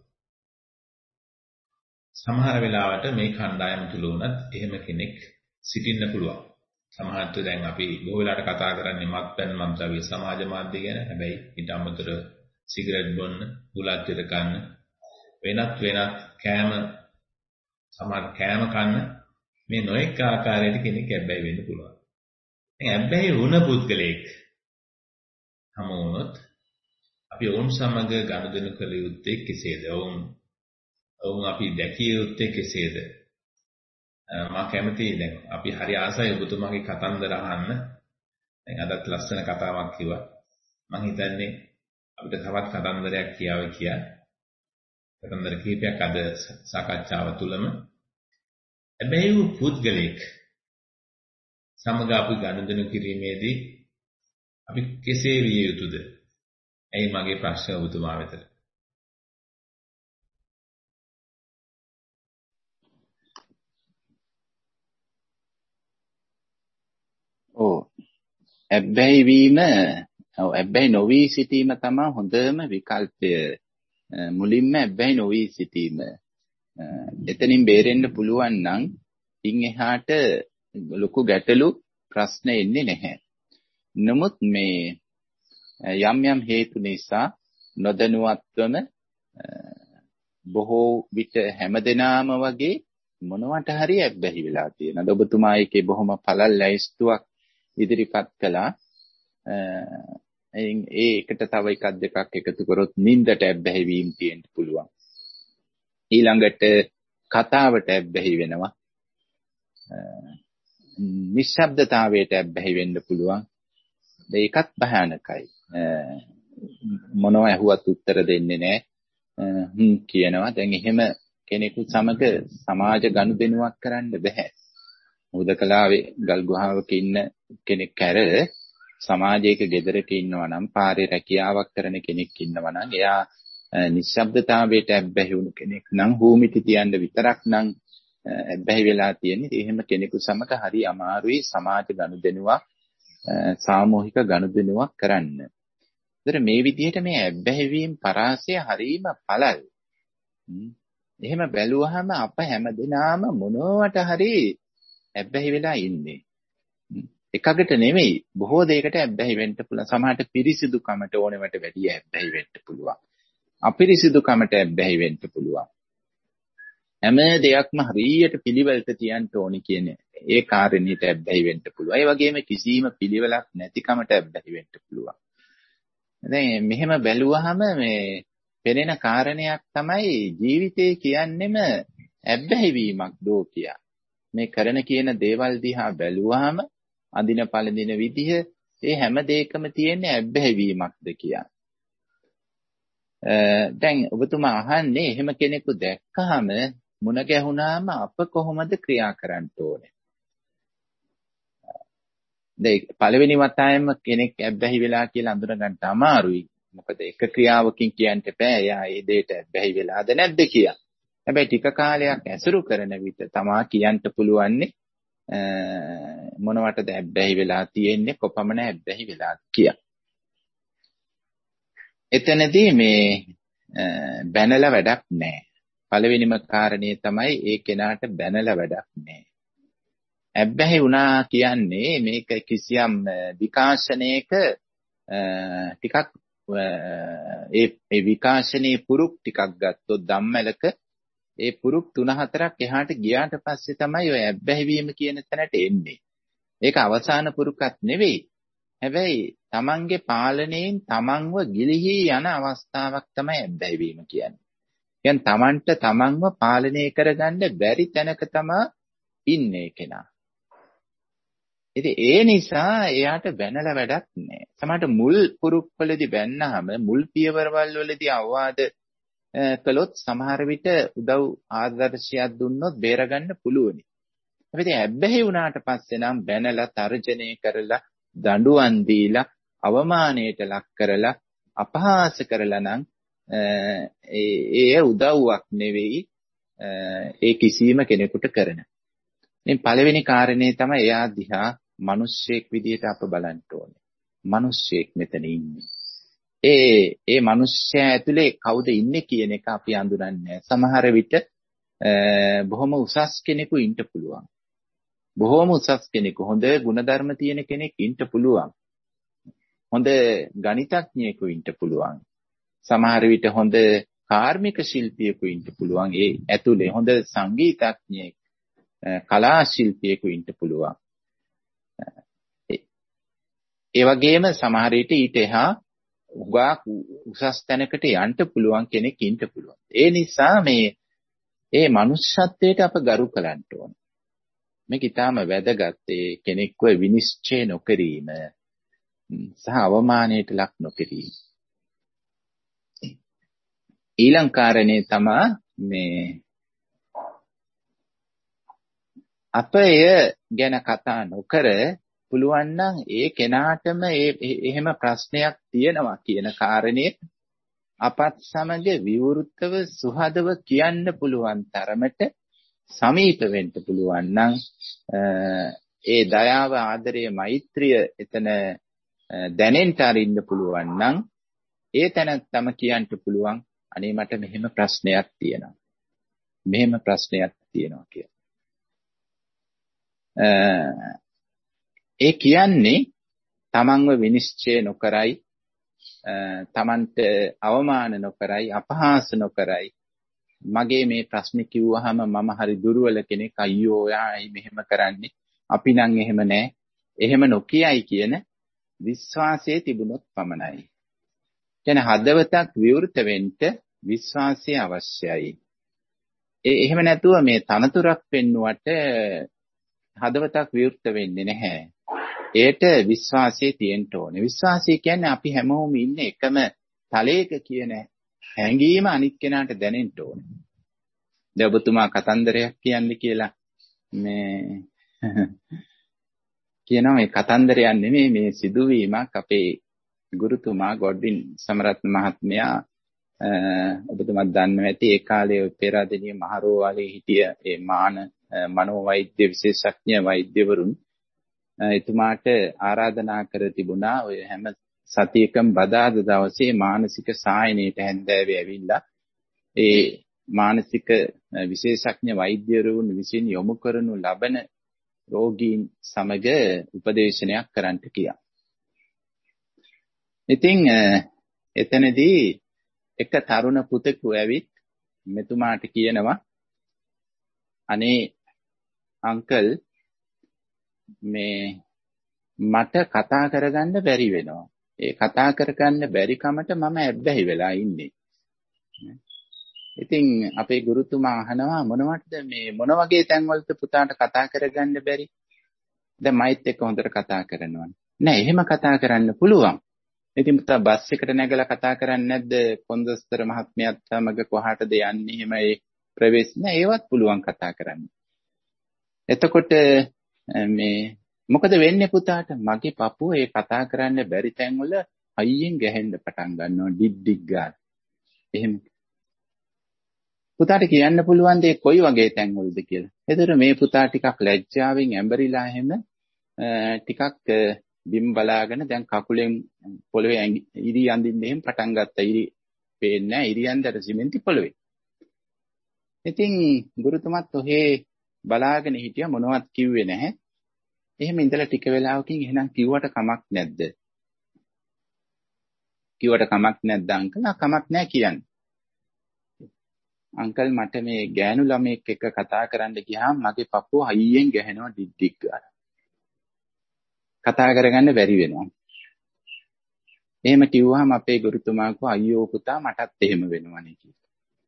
සමහර වෙලාවට මේ කණ්ඩායම තුල උනත් එහෙම කෙනෙක් සිටින්න පුළුවන්. සමහරට දැන් අපි බොහෝ වෙලාවට කතා කරන්නේ මත්පැන් මත්ද්‍රව්‍ය සමාජ මාධ්‍ය ගැන. හැබැයි ඊට අමතරව සිගරට් බොන්න, බුලත් විතර කන්න, වෙනත් වෙනත් කෑම සමහර කෑම කන්න මේ නොඑක ආකාරයට කෙනෙක් ඇබ්බැහි වෙන්න පුළුවන්. දැන් ඇබ්බැහි වුණ පුද්ගලයෙක් හමු වුණොත් අපි ඔවුන් සමග ගනුදෙනු කළ යුත්තේ කෙසේද? ඔවුන් ඔවුන් අපි දැකිය යුත්තේ කෙසේද? මම කැමතියි දැන් අපි හරි ආසයි ඔබතුමාගේ කතන්දර අහන්න. දැන් අදත් ලස්සන කතාවක් කිව්වා. මම හිතන්නේ අපිට තවත් කතන්දරයක් කියාව කියා. කතන්දර කීපයක් අද සාකච්ඡාව තුළම හැබැයි වූ පුද්ගලෙක් සමග අපි ගනුදෙනු කිරීමේදී අපි කෙසේ විය යුතුද? ඇයි මගේ ප්‍රශ්න ඔබතුමා වෙතට? ඔව්. ඇබ්බැහි වීම, ඔව් ඇබ්බැහි නොවි සිටීම තමයි හොඳම විකල්පය. මුලින්ම ඇබ්බැහි නොවි සිටීම. එතනින් බේරෙන්න පුළුවන් නම් ඉන් එහාට ලොකු ගැටලු ප්‍රශ්න එන්නේ නැහැ. නමුත් මේ යම් යම් හේතු නිසා නොදැනුවත්වම බොහෝ විට හැමදෙනාම වගේ මොනවට හරි ඇබ්බැහි වෙලා තියෙනවා. ඔබතුමා ඒකේ බොහොම පළල් ලැයිස්තුවක් ඉදිරිපත් කළා. එයින් ඒකට තව එකක් දෙකක් එකතු කරොත් නින්දට ඇබ්බැහි වීම තියෙන්න පුළුවන්. ඊළඟට කතාවට ඇබ්බැහි වෙනවා. නිශ්ශබ්දතාවයට ඇබ්බැහි වෙන්න පුළුවන්. ඒකත් භයානකයි. මොනවා ඇහුවත් උත්තර දෙන්නේ නැහැ. හ්ම් කියනවා. දැන් එහෙම කෙනෙකු සමග සමාජ ගනුදෙනුවක් කරන්න බෑ. හුදකලාවේ ගල් ගුහාවක ඉන්න කෙනෙක් කර සමාජයක ගෙදරක ඉන්නවා නම් පාරේ රැකියාවක් කරන කෙනෙක් ඉන්නවා නම් එයා නිශ්ශබ්දතාවයට ඇබ්බැහි වුණු කෙනෙක් නම් හූමිටි තියන්න විතරක් නම් ඇබ්බැහි වෙලා තියෙන්නේ. එහෙම කෙනෙකු සමග හරි අමාරුයි සමාජ ගනුදෙනුවක් සාමූහික ගනුදෙනුවක් කරන්න. ඒතර මේ විදිහට මේ ඇබ්බැහි වීම පරාසය හරීම පළල්. එහෙම බැලුවහම අප හැමදෙනාම මොනවට හරි ඇබ්බැහි වෙලා ඉන්නේ. එකකට නෙමෙයි බොහෝ දෙයකට ඇබ්බැහි වෙන්න පුළුවන්. සමහරට පිරිසිදුකමට ඕනෙවට වැඩිය ඇබ්බැහි වෙන්න පුළුවන්. අපිරිසිදුකමට ඇබ්බැහි වෙන්න පුළුවන්. හැම දෙයක්ම හරියට පිළිවෙලට තියන්න ඕනි කියන ඒ කාරණේට ඇබ්බැහි වෙන්න පුළුවන්. ඒ වගේම කිසිම පිළිවෙලක් නැතිකමට ඇබ්බැහි වෙන්න පුළුවන්. දැන් මෙහෙම බැලුවහම මේ පෙනෙන කාරණයක් තමයි ජීවිතේ කියන්නේම ඇබ්බැහි වීමක් දෝ කියා. මේ කරන කියන දේවල් දිහා බැලුවාම අඳින පළඳින විදිහ ඒ හැම දෙයකම තියෙන ඇබ්බැහි වීමක්ද කියා. දැන් ඔබතුමා අහන්නේ එහෙම කෙනෙකු දැක්කහම මුණ ගැහුණාම අප කොහොමද ක්‍රියා කරන්න ඕනේ? දැන් පළවෙනි වතාවෙම කෙනෙක් ඇබ්බැහි වෙලා කියලා අඳුර ගන්න අමාරුයි. මොකද එක ක්‍රියාවකින් කියන්න බෑ එයා ඒ දෙයට ඇබ්බැහි වෙලාද නැද්ද කියලා. හැබැයි ටික කාලයක් ඇසුරු කරන විට තමා කියන්න පුළුවන්නේ මොනවටද ඇබ්බැහි වෙලා තියෙන්නේ, කොපමණ ඇබ්බැහි වෙලාද කියලා. එතනදී මේ බැනලා වැඩක් නැහැ. පළවෙනිම කාරණේ තමයි ඒ කෙනාට බැනලා වැඩක් නැහැ. ඇබ්බැහි වුණා කියන්නේ මේක කිසියම් විකාශනයක ටිකක් ඒ ඒ විකාශනයේ පුරුක් ටිකක් ගත්තොත් ධම්මලක ඒ පුරුක් තුන හතරක් එහාට ගියාට පස්සේ තමයි ඔය ඇබ්බැහි වීම කියන තැනට එන්නේ. ඒක අවසාන පුරුකක් නෙවෙයි. හැබැයි තමන්ගේ පාලනයෙන් තමන්ව ගිලිහි යන අවස්ථාවක් තමයි ඇබ්බැහි වීම කියන්නේ. කියන්නේ තමන්ට තමන්ව පාලනය කරගන්න බැරි තැනක තමයි ඉන්නේ කෙනා. ඉතින් ඒ නිසා එයාට බැනලා වැඩක් නැහැ. සමහරට මුල් පුරුක්වලදී බැන්නාම මුල් පියවරවල් වලදී අවවාද කළොත් සමහර විට උදව් ආදර්ශයක් දුන්නොත් බේරගන්න පුළුවනි. හැබැයි ඇබ්බැහි වුණාට පස්සේ නම් බැනලා තර්ජනය කරලා දඬුවම් දීලා අවමානයට ලක් කරලා අපහාස කරලා නම් ඒ උදව්වක් නෙවෙයි ඒ කිසිම කෙනෙකුට කරන. මේ පළවෙනි කාරණේ තමයි එයා දිහා මිනිස්සෙක් විදියට අප බලන්න ඕනේ. මිනිස්සෙක් මෙතන ඉන්නේ. ඒ ඒ මිනිස්සයා ඇතුලේ කවුද ඉන්නේ කියන එක අපි අඳුරන්නේ. සමහර විට බොහොම උසස් කෙනෙකු ඉන්න පුළුවන්. බොහොම උසස් කෙනෙකු, හොඳ ගුණධර්ම තියෙන කෙනෙක් ඉන්න පුළුවන්. හොඳ ගණිතඥයෙකු ඉන්න පුළුවන්. සමහර විට හොඳ කාර්මික ශිල්පියෙකු ඉන්න පුළුවන්. ඒ ඇතුලේ හොඳ සංගීතඥයෙක්, කලා ශිල්පියෙකු ඉන්න පුළුවන්. ඒ වගේම සමහර විට ඊට එහා උගා උසස් තැනකට යන්න පුළුවන් කෙනෙක් ඉන්න පුළුවන්. ඒ නිසා මේ ඒ මනුෂ්‍යත්වයට අප ගරු කරන්න ඕන. මේක ඊටාම වැදගත්. ඒ කෙනෙක්ව විනිශ්චය නොකිරීම සහ අවමානයට ලක් නොකිරීම. ඊළඟ කාරණේ තමයි මේ අප එය ගැන කතා නොකර පුළුවන් නම් ඒ කෙනාටම ඒ එහෙම ප්‍රශ්නයක් තියෙනවා කියන කාරණේ අපත් සමග විවෘතව සුහදව කියන්න පුළුවන් තරමට සමීප වෙන්න පුළුවන් නම් ඒ දයාව, ආදරය, මෛත්‍රිය එතන දැනෙන්න අරින්න පුළුවන් නම් ඒ තැනත්තම කියන්න පුළුවන් අනේ මට මෙහෙම ප්‍රශ්නයක් තියෙනවා. මෙහෙම ප්‍රශ්නයක් තියෙනවා කියලා. ඒ කියන්නේ තමන්ව විනිශ්චය නොකරයි, තමන්ට අවමාන නොකරයි, අපහාස නොකරයි. මගේ මේ ප්‍රශ්නේ කිව්වහම මම හරි දුර්වල කෙනෙක්, අයියෝ යායි මෙහෙම කරන්නේ, අපි නම් එහෙම නෑ, එහෙම නොකියයි කියන විශ්වාසයේ තිබුණොත් පමණයි. කියන හදවතක් විවෘත වෙන්න විශ්වාසය අවශ්‍යයි. ඒ එහෙම නැතුව මේ තනතුරක් පෙන්නුවට හදවතක් විවෘත වෙන්නේ නැහැ. ඒට විශ්වාසය තියෙන්න ඕනේ. විශ්වාසය කියන්නේ අපි හැමෝම ඉන්නේ එකම තලයක කියන හැඟීම අනිත් කෙනාට දැනෙන්න ඕනේ. දැන් ඔබතුමා කතන්දරයක් කියන්නේ කියලා මේ කියනවා. මේ කතන්දරයක් නෙමෙයි, මේ සිදුවීමක්. අපේ ගුරුතුමා ගොඩ්වින් සමරත්න මහත්මයා ඔබතුමාත් දන්නවා ඇති, ඒ කාලේ පෙරදිනිය මහරෝවාලේ හිටිය ඒ මාන මනෝවෛද්‍ය විශේෂඥ වෛද්‍යවරුන් එතුමාට ආරාධනා කර තිබුණා ඔය හැම සතියකම බදාද දවසේ මානසික සායනයට හැන්දෑවේ ඇවිල්ලා ඒ මානසික විශේෂඥ වෛද්‍යවරුන් විසින් යොමු කරනු ලබන රෝගීන් සමග උපදේශනයක් කරන්නට කියා. ඉතින් එතනදී එක තරුණ පුතෙකු ඇවිත් මෙතුමාට කියනවා, අනේ අංකල්, මේ මට කතා කරගන්න බැරි වෙනවා. ඒ කතා කරගන්න බැරි කමට මම ඇබ්බැහි වෙලා ඉන්නේ. ඉතින් අපේ ගුරුතුමා අහනවා, මොනවටද මේ මොන වගේ තැන්වලද පුතාට කතා කරගන්න බැරි? දැන් මයිත් එක්ක හොඳට කතා කරනවා. නෑ, එහෙම කතා කරන්න පුළුවන්. ඉතින් පුතා බස් එකට නැගලා කතා කරන්නේ නැද්ද? කොන්දස්තර මහත්මයාත් සමග කොහාටද යන්නේ? එහෙම ඒ ප්‍රවේශ නෑ, ඒවත් පුළුවන් කතා කරන්න. එතකොට මේ මොකද වෙන්නේ පුතාට? මගේ පපුව ඒ කතා කරන්න බැරි තැන්වල අයියෙන් ගැහෙන්න පටන් ගන්නවා ඩිග් ඩිග් ගාලා. එහෙම. පුතාට කියන්න පුළුවන් දේ කොයි වගේ තැන්වලද කියලා. එතකොට මේ පුතා ටිකක් ලැජ්ජාවෙන් ඇඹරිලා එහෙම ටිකක් බිම් බලාගෙන දැන් කකුලෙන් පොළවේ ඉරි අඳින්න එහෙම පටන් ගත්තා. ඉරි පේන්නේ නැහැ. ඉරි අඳතර සිමෙන්ති පොළවේ. ඉතින් ගුරුතුමත් ඔහේ බලාගෙන හිටියා මොනවත් කිව්වේ නැහැ. එහෙම ඉඳලා ටික වෙලාවකින් එහෙනම් කිව්වට කමක් නැද්ද? කිව්වට කමක් නැද්ද අංකල්? කමක් නැහැ කියන්නේ. අංකල් මට මේ ගෑනු ළමෙක් එක්ක කතා කරන්න ගියාම මගේ පපුව හයියෙන් ගැහෙනවා ඩිග් ඩිග් ගාලා. කතා කරගන්න බැරි වෙනවා. එහෙම කිව්වහම අපේ ගුරුතුමා කිව්වා අයියෝ පුතා මටත් එහෙම වෙනවනේ කියලා.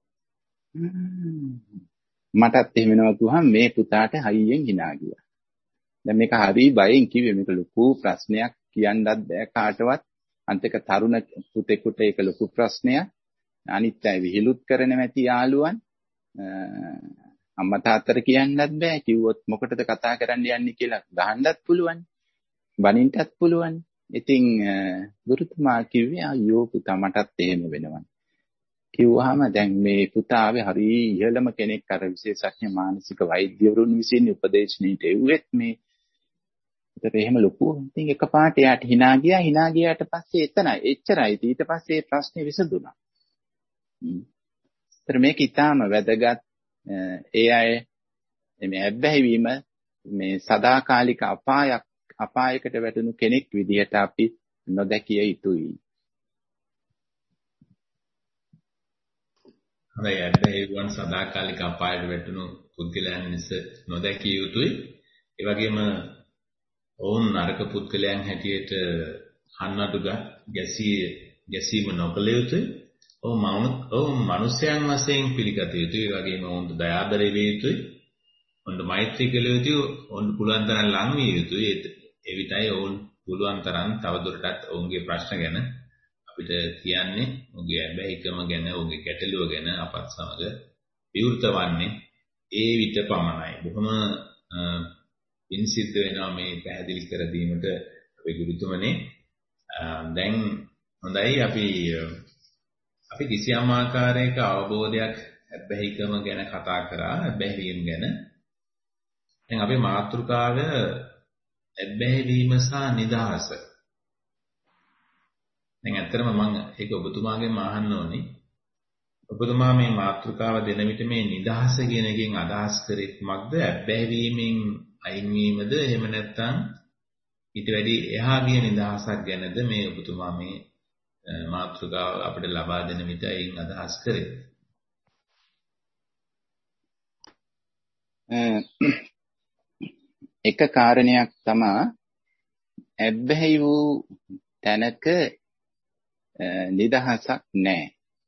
මටත් එහෙම වෙනවා කිව්වහම මේ පුතාට හයියෙන් hina ගියා. දැන් මේක හරි බයෙන් කිව්වේ මේක ලොකු ප්‍රශ්නයක් කියන්නත් බෑ කාටවත්. අන්තික තරුණ පුතෙකුට ඒක ලොකු ප්‍රශ්නයක්. අනිත් අය විහිළුත් කරන නැති යාළුවන් අම්මා තාත්තට කියන්නත් බෑ. කිව්වොත් මොකටද කතා කරන්න යන්නේ කියලා ගහන්නත් පුළුවන්. බනින්නත් පුළුවන්. ඉතින් ගුරුතුමා කිව්වේ අයියෝ පුතා මටත් එහෙම වෙනවා. කිව්වහම දැන් මේ පුතාවේ හරි ඉහළම කෙනෙක් අර විශේෂඥ මානසික වෛද්‍යවරුන් විසින් උපදේශනීයට එව්වෙත් මේ ඒතර එහෙම ලොකු ඉතින් එකපාරට යාට hina ගියා hina ගියාට පස්සේ එතනයි එච්චරයි ඊට පස්සේ ප්‍රශ්නේ විසඳුණා. ඒතර මේක ඊටාම වැදගත් ඒ අය මේ ඇබ්බැහි වීම මේ සදාකාලික අපායක් අපායකට වැටෙනු කෙනෙක් විදිහට අපි නොදැකිය යුතුයි. හරි ඇබ්බැහි වන් සදාකාලික අපායට වැටෙනු පුද්ගලයන් මිස නොදැකිය යුතුයි. ඒ වගේම ඔවුන් නරක පුද්ගලයන් හැටියට හන්නඩුග ගැසී ගැසීම නොකළ යුතුයි. ඔවුන් ඔවුන් මිනිසයන් වශයෙන් පිළිගත යුතුයි. ඒ වගේම ඔවුන්ට දයාබර විය යුතුයි. ඔවුන්ට මෛත්‍රී කළ යුතුයි. ඔවුන්ට පුළුවන් තරම් ලං විය යුතුයි. එවිටයි ඔවුන් පුළුවන් තරම් තවදුරටත් ඔවුන්ගේ ප්‍රශ්න ගැන අපිට කියන්නේ ඔහුගේ ඇබ්බැහිකම ගැන ඔහුගේ ගැටලුව ගැන අපත් සමග විවෘත වන්නේ ඒ විට පමණයි. බොහොම පින් සිද්ධ වෙනවා මේ පැහැදිලි කර දීමට අපේ ගුරුතුමනේ. දැන් හොඳයි අපි අපි කිසියම් ආකාරයක අවබෝධයක් ඇබ්බැහිකම ගැන කතා කරා ඇබ්බැහිවීම ගැන. දැන් අපේ මාතෘකාව ඇබ්බැහිවීම සහ නිදහස. දැන් ඇත්තටම මම ඒක ඔබතුමාගෙන් අහන්න ඕනේ. ඔබතුමා මේ මාතෘකාව දෙන විට මේ නිදහස කියන එකෙන් අදහස් කරේ මොකක්ද? ඇබ්බැහිවීමෙන් අයින් වීමද එහෙම නැත්නම් ඊට වැඩි එහා ගිය නිදහසක් ගැනද මේ ඔබතුමා මේ මාතෘකාව අපිට ලබා දෙන විට අයින් අදහස් කරේ? එක කාරණයක් තමයි ඇබ්බැහි වූ තැනක නිදහසක් නැහැ.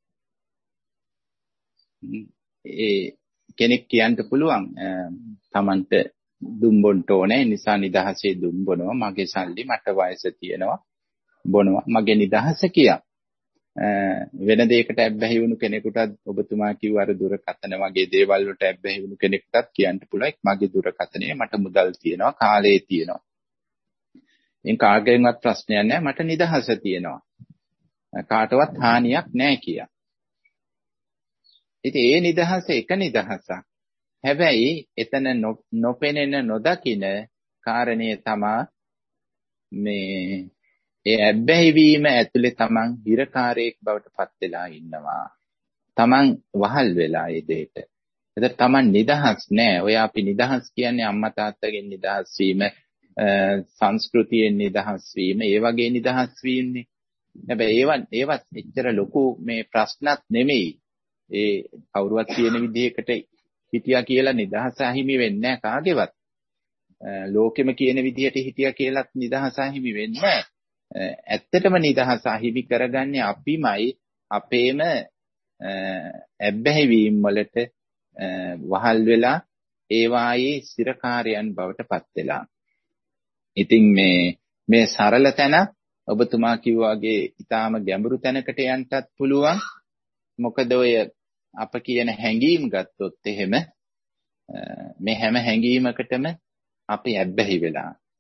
ඒ කෙනෙක් කියන්න පුළුවන් තමන්ට දුම්බොන්ට ඕනේ නිසා නිදහසේ දුම්බනවා මගේ සල්ලි මට වයස තියෙනවා බොනවා මගේ නිදහස කියා. වෙන දෙයකට ඇබ්බැහි වුණු කෙනෙකුටත් ඔබතුමා කිව්ව අර දුරකථන වගේ දේවල් වලට ඇබ්බැහි වුණු කෙනෙකුටත් කියන්න පුළුවන් මගේ දුරකථනයේ මට මුදල් තියෙනවා කාලය තියෙනවා. එන් කාගෙන්වත් ප්‍රශ්නයක් නැහැ මට නිදහස තියෙනවා. කාටවත් හානියක් නැහැ කියා. ඉතින් ඒ නිදහස එක නිදහසක්. හැබැයි එතන නොපෙනෙන නොදකින කාරණේ තමයි මේ ඒ ඇබ්බැහි වීම ඇතුලේ තමන් හිරකාරයෙක් බවට පත් වෙලා ඉන්නවා. තමන් වහල් වෙලා ඒ දෙයට. එතකොට තමන් නිදහස් නෑ. ඔය අපි නිදහස් කියන්නේ අම්මා තාත්තගෙන් නිදහස් වීම, සංස්කෘතියෙන් නිදහස් වීම, ඒ වගේ නිදහස් වීමනේ. හැබැයි ඒවත් ඒවත් එච්චර ලොකු මේ ප්‍රශ්නක් නෙමෙයි. ඒ කවුරුවත් කියන විදිහකට හිටියා කියලා නිදහස අහිමි වෙන්නේ නැහැ කාගේවත්. ලෝකෙම කියන විදිහට හිටියා කියලාත් නිදහස අහිමි වෙන්නේ නැහැ. ඇත්තටම නිදහස අහිමි කරගන්නේ අපිමයි අපේම ඇබ්බැහි වීම වලට වහල් වෙලා ඒවායේ සිරකාරයන් බවට පත් වෙලා. ඉතින් මේ මේ සරල තැන ඔබතුමා කිව්වා වගේ ඊටාම ගැඹුරු තැනකට යන්නත් පුළුවන්. මොකද ඔය අප කියන හැඟීම් ගත්තොත් එහෙම මේ හැම හැඟීමකටම අපි ඇබ්බැහි වෙලා.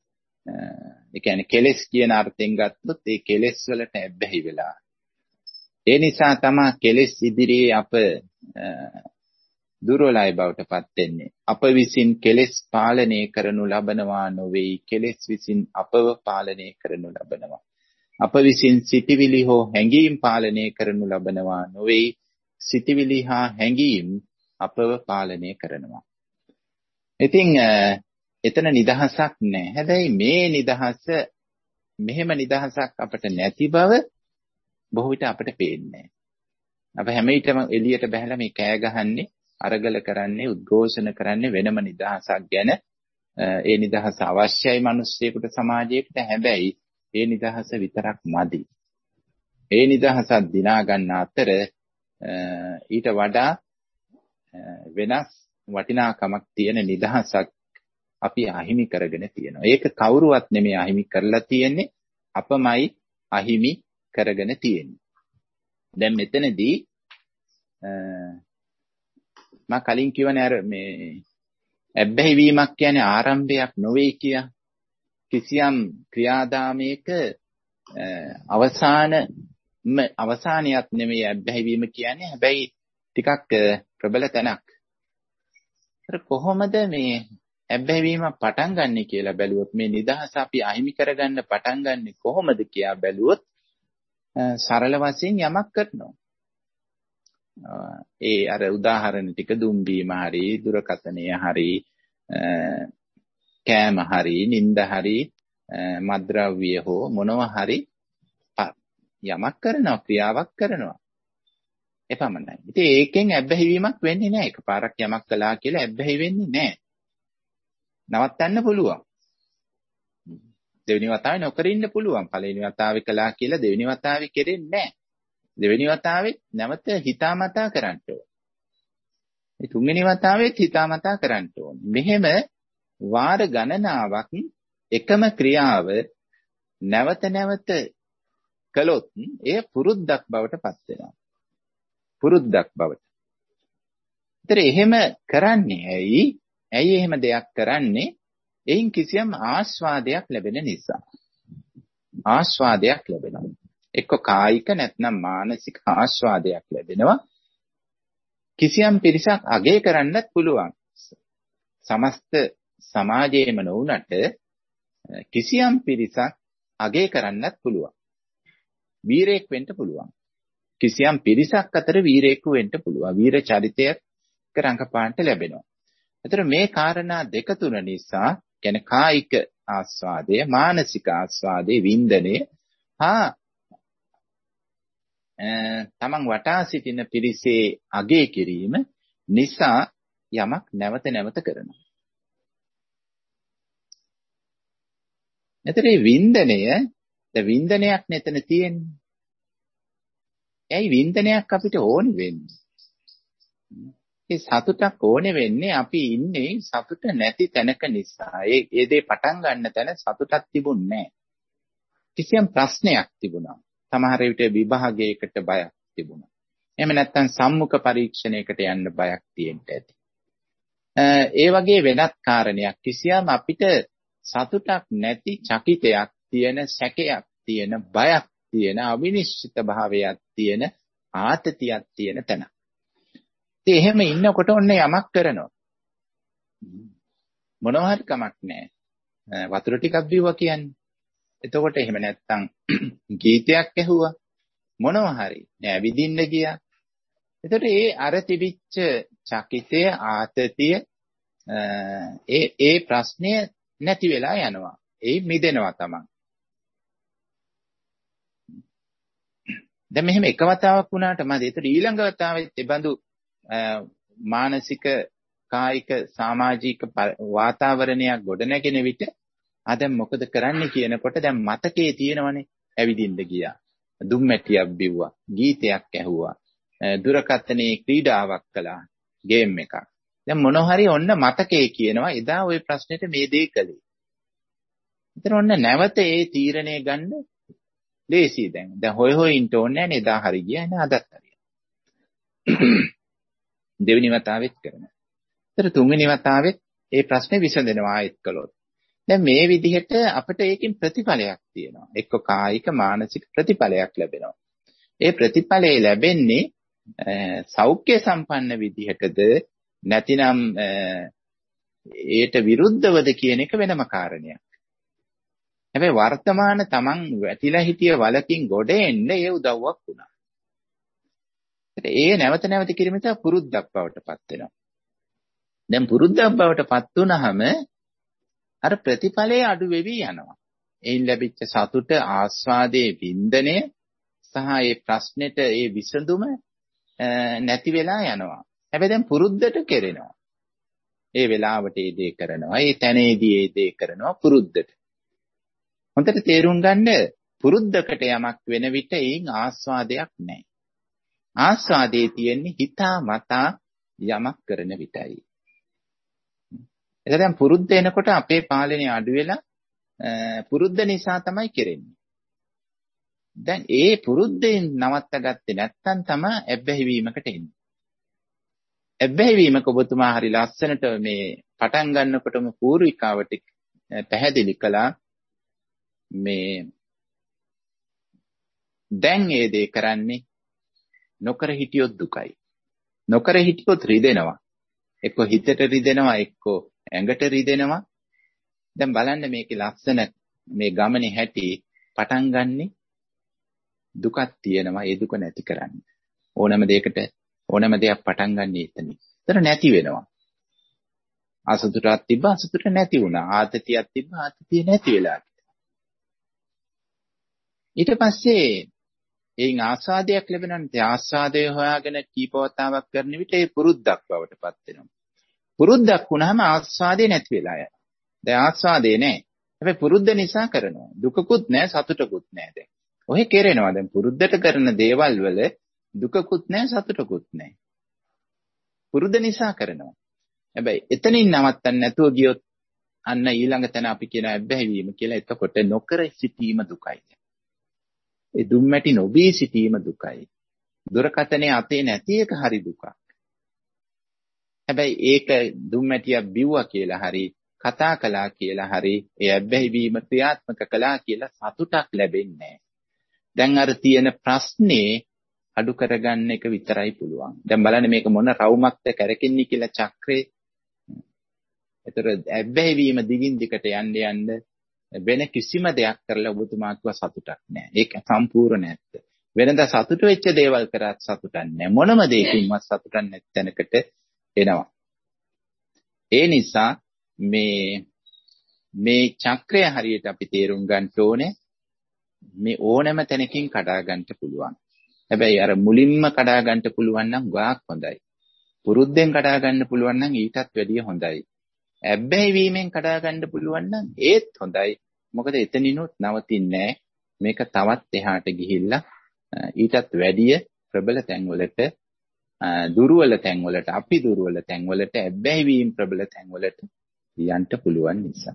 ඒ කියන්නේ කෙලෙස් කියන අර්ථයෙන් ගත්තොත් ඒ කෙලෙස් වලට ඇබ්බැහි වෙලා. ඒ නිසා තමයි කෙලෙස් ඉදිරියේ අප දුර්වලයි බවට පත් වෙන්නේ. අප විසින් කෙලෙස් පාලනය කරනු ලබනවා නොවේ. කෙලෙස් විසින් අපව පාලනය කරනු ලබනවා. අප විසින් සිටිවිලි හෝ හැඟීම් පාලනය කරනු ලබනවා නොවේ. සිටිවිලි හා හැඟීම් අපව පාලනය කරනවා. ඉතින් එතන නිදහසක් නැහැ. හැබැයි මේ නිදහස මෙහෙම නිදහසක් අපිට නැති බව බොහෝ විට අපිට පේන්නේ. අප හැම විටම එළියට බහලා මේ කෑ ගහන්නේ, අරගල කරන්නේ, උද්ඝෝෂණ කරන්නේ වෙනම නිදහසක් ගැන. ඒ නිදහස අවශ්‍යයි මිනිස්සෙකුට, සමාජයකට. හැබැයි ඒ නිදහස විතරක් මදි. ඒ නිදහසත් දිනා ගන්න අතර ඊට වඩා වෙනස් වටිනාකමක් තියෙන නිදහසක් අපි අහිමි කරගෙන තියෙනවා. ඒක කවුරුවත් නෙමෙයි අහිමි කරලා තියෙන්නේ, අපමයි අහිමි කරගෙන තියෙන්නේ. දැන් මෙතනදී මම කලින් කියවනේ අර මේ ඇබ්බැහි වීමක් කියන්නේ ආරම්භයක් නොවේ කියා. කිසියම් ක්‍රියාදාමයක අවසාන අවසානියක් නෙමෙයි ඇබ්බැහි වීම කියන්නේ. හැබැයි ටිකක් ප්‍රබල තැනක්. අර කොහොමද මේ ඇබ්බැහි වීම පටන් ගන්නෙ කියලා බැලුවොත්, මේ නිදහස අපි අහිමි කරගන්න පටන් ගන්නෙ කොහොමද කියලා බැලුවොත්, සරල වශයෙන් යමක් කරනවා. ඒ අර උදාහරණ ටික දුම්බීම හරි, දුරකථනය හරි, කෑම හරි, නිින්ද හරි, මත්ද්‍රව්‍ය හෝ මොනවා හරි යමක් කරනවා, ක්‍රියාවක් කරනවා. එපමණයි. ඉතින් ඒකෙන් ඇබ්බැහි වීමක් වෙන්නේ නැහැ. එකපාරක් යමක් කළා කියලා ඇබ්බැහි වෙන්නේ නැහැ. නවත්තන්න පුළුවන්. දෙවෙනි වතාවේ නොකර ඉන්න පුළුවන්. පළවෙනි වතාවේ කළා කියලා දෙවෙනි වතාවේ කෙරෙන්නේ නැහැ. දෙවෙනි වතාවේ නැවත හිතාමතා කරන්න ඕන. ඒ තුන්වෙනි වතාවේත් හිතාමතා කරන්න ඕන. මෙහෙම වාර ගණනාවක් එකම ක්‍රියාව නැවත නැවත කළොත් එය පුරුද්දක් බවට පත් වෙනවා. පුරුද්දක් බවට. ඒතර එහෙම කරන්නේ ඇයි? ඇයි එහෙම දෙයක් කරන්නේ? එයින් කිසියම් ආස්වාදයක් ලැබෙන නිසා. ආස්වාදයක් ලැබෙනවා. එක්ක කායික නැත්නම් මානසික ආස්වාදයක් ලැබෙනවා. කිසියම් පිරිසක් අගය කරන්නත් පුළුවන්. සමස්ත සමාජයේම නොවුනට කිසියම් පිරිසක් අගය කරන්නත් පුළුවන්. වීරයෙක් වෙන්න පුළුවන්. කිසියම් පිරිසක් අතර වීරයෙකු වෙන්න පුළුවන්. වීර චරිතයක් රඟපාන්න ලැබෙනවා. ඒතර මේ කාරණා දෙක තුන නිසා, කියන්නේ කායික ආස්වාදය, මානසික ආස්වාදයේ වින්දනය හා තමන් වටා සිටින පිරිසේ අගය කිරීම නිසා යමක් නැවත නැවත කරනවා. එතන වින්දනය, ද වින්දනයක් නෙතන තියෙන්නේ. ඇයි වින්දනයක් අපිට ඕන වෙන්නේ? ඒ සතුටක් ඕනේ වෙන්නේ අපි ඉන්නේ සතුට නැති තැනක නිසා. ඒ ඒ දේ පටන් ගන්න තැන සතුටක් තිබුණේ නැහැ. කිසියම් ප්‍රශ්නයක් තිබුණා. සමහර විට විභාගයකට බයක් තිබුණා. එහෙම නැත්නම් සම්මුඛ පරීක්ෂණයකට යන්න බයක් තියෙන්න ඇති. ඒ වගේ වෙනත් කාරණයක්. කිසියම් අපිට සතුටක් නැති චකිතයක් තියෙන, සැකයක් තියෙන, බයක් තියෙන, අවිනිශ්චිත භාවයක් තියෙන, ආතතියක් තියෙන තැන. ඉතින් එහෙම ඉන්නකොට ඔන්න යමක් කරනවා. මොනවා හරි කමක් නැහැ. වතුර ටිකක් බිව්වා කියන්නේ. එතකොට එහෙම නැත්තම් ගීතයක් ඇහුවා. මොනවා හරි නෑ විදින්න ගියා. එතකොට ඒ අර තිබිච්ච චකිතය, ආතතිය, ඒ ඒ ප්‍රශ්නය නැති වෙලා යනවා. ඒ මිදෙනවා තමන්. දැන් මෙහෙම එක වතාවක් වුණාට මදි. ඒතර ඊළඟ වතාවෙත් ඒ බඳු මානසික, කායික, සමාජික වාතාවරණයක් ගොඩනැගෙන විට ආ දැන් මොකද කරන්න කියනකොට දැන් මතකයේ තියෙනවනේ, ඇවිදින්න ගියා, දුම්මැටියක් බිව්වා, ගීතයක් ඇහුවා, දුරකථනයේ ක්‍රීඩාවක් කළා, ගේම් එකක්. දැන් මොනවා හරි ඔන්න මතකයේ කියනවා එදා ওই ප්‍රශ්නෙට මේ දේ කළේ. ඒතර ඔන්න නැවත ඒ තීරණය ගන්න ලේසි. දැන් දැන් හොය හොය ඉන්න ඕනේ නැහැ. එදා හරි ගියා නේ, අදත් හරි. දෙවෙනි වතාවෙත් කරනවා. ඒතර තුන්වෙනි වතාවෙත් ඒ ප්‍රශ්නේ විසඳෙනවා ආයෙත් කළොත්. දැන් මේ විදිහට අපිට ඒකෙන් ප්‍රතිඵලයක් තියෙනවා. එක්ක කායික මානසික ප්‍රතිඵලයක් ලැබෙනවා. ඒ ප්‍රතිඵලය ලැබෙන්නේ සෞඛ්‍ය සම්පන්න විදිහටද නැතිනම් ඒට විරුද්ධවද කියන එක වෙනම කාරණයක්. හැබැයි වර්තමාන තමන් වැටිලා හිටිය වලකින් ගොඩ එන්න ඒ උදව්වක් වුණා. ඒ නැවත නැවත කිරීම තමයි පුරුද්දක් බවට පත් වෙනවා. දැන් පුරුද්දක් බවට පත් වුනහම අර ප්‍රතිඵලයේ අඩු වෙවි යනවා. එයින් ලැබිච්ච සතුට, ආස්වාදයේ වින්දනය සහ ඒ ප්‍රශ්නෙට ඒ විසඳුම නැති වෙලා යනවා. හැබැයි දැන් පුරුද්දට කෙරෙනවා. ඒ වෙලාවට ඒ දේ කරනවා. ඒ තැනේදී ඒ දේ කරනවා පුරුද්දට. හොඳට තේරුම් ගන්න පුරුද්දකට යමක් වෙන විට ඒන් ආස්වාදයක් නැහැ. ආස්වාදයේ තියෙන්නේ හිතා මතා යමක් කරන විටයි. ඒක දැන් පුරුද්ද එනකොට අපේ පාලනය අඩු වෙලා පුරුද්ද නිසා තමයි කෙරෙන්නේ. දැන් ඒ පුරුද්දෙන් නවත්ත ගත්තේ නැත්නම් තමයි ඇබ්බැහි වීමකට එන්නේ. ඇබ්බැහි වීමක ඔබතුමා හරි ලස්සනට මේ පටන් ගන්නකොටම පූර්විකාවට පැහැදිලි කළා මේ දැන් ඒ දේ කරන්නේ නොකර හිටියොත් දුකයි. නොකර හිටියොත් රිදෙනවා. එක්ක හිතට රිදෙනවා, එක්ක ඇඟට රිදෙනවා. දැන් බලන්න මේකේ ලස්සන මේ ගමනේ හැටි පටන් ගන්නෙ දුකක් තියෙනවා. ඒ දුක නැති කරන්න. ඕනම දෙයකට ඕනම දෙයක් පටන් ගන්න එතන. ඒතර නැති වෙනවා. අසතුටක් තිබ්බ අසතුට නැති වුණා. ආතතියක් තිබ්බ ආතතිය නැති වෙලා. ඊට පස්සේ එයින් ආස්වාදයක් ලැබෙනවා. ඒ ආස්වාදය හොයාගෙන කීපවතාවක් කරන විට ඒ පුරුද්දක් බවට පත් වෙනවා. පුරුද්දක් වුණාම ආස්වාදේ නැති වෙලා යනවා. දැන් ආස්වාදේ නැහැ. හැබැයි පුරුද්ද නිසා කරනවා. දුකකුත් නැහැ, සතුටකුත් නැහැ දැන්. ඔහෙ කෙරෙනවා. දැන් පුරුද්දට කරන දේවල් වල දුකකුත් නැහැ, සතුටකුත් නැහැ. පුරුද්ද නිසා කරනවා. හැබැයි එතනින් නවත්තන්න නැතුව ගියොත් අන්න ඊළඟ තැන අපි කියන ඇබ්බැහි වීම කියලා. එතකොට නොකර සිටීම දුකයි. ඒ දුම්මැටි නොබී සිටීම දුකයි. දුරකතනේ අතේ නැති එක හරි දුකක්. හැබැයි ඒක දුම්මැටියක් බිව්වා කියලා හරි කතා කළා කියලා හරි ඒ ඇබ්බැහි වීම ක්‍රියාත්මක කළා කියලා සතුටක් ලැබෙන්නේ නැහැ. දැන් අර තියෙන ප්‍රශ්නේ අඩු කරගන්න එක විතරයි පුළුවන්. දැන් බලන්න මේක මොන රවුමක්ද කරකෙන්නේ කියලා චක්‍රේ. ඒතර ඇබ්බැහි වීම දිගින් දිගට යන්න යන්න වෙන කිසිම දෙයක් කරලා ඔබතුමා කිව්වා සතුටක් නැහැ. ඒක සම්පූර්ණ නැත්ද. වෙනදා සතුට වෙච්ච දේවල් කරත් සතුටක් නැහැ. මොනම දෙයකින්වත් සතුටක් නැති තැනකට එනවා. ඒ නිසා මේ මේ චක්‍රය හරියට අපි තේරුම් ගන්න ඕනේ. මේ ඕනෑම තැනකින් කඩා ගන්න පුළුවන්. හැබැයි අර මුලින්ම කඩා ගන්න පුළුවන් නම් ගාක් හොඳයි. පුරුද්දෙන් කඩා ගන්න පුළුවන් නම් ඊටත් වැඩිය හොඳයි. ඇබ්බැහි වීමෙන් කඩා ගන්න පුළුවන් නම් ඒත් හොඳයි. මොකද එතනිනුත් නවතින්නේ නැහැ. මේක තවත් එහාට ගිහිල්ලා ඊටත් වැඩිය ප්‍රබල තැන්වලට දුර්වල තැන්වලට අපි දුර්වල තැන්වලට ඇබ්බැහි වීම ප්‍රබල තැන්වලට යන්න පුළුවන් නිසා.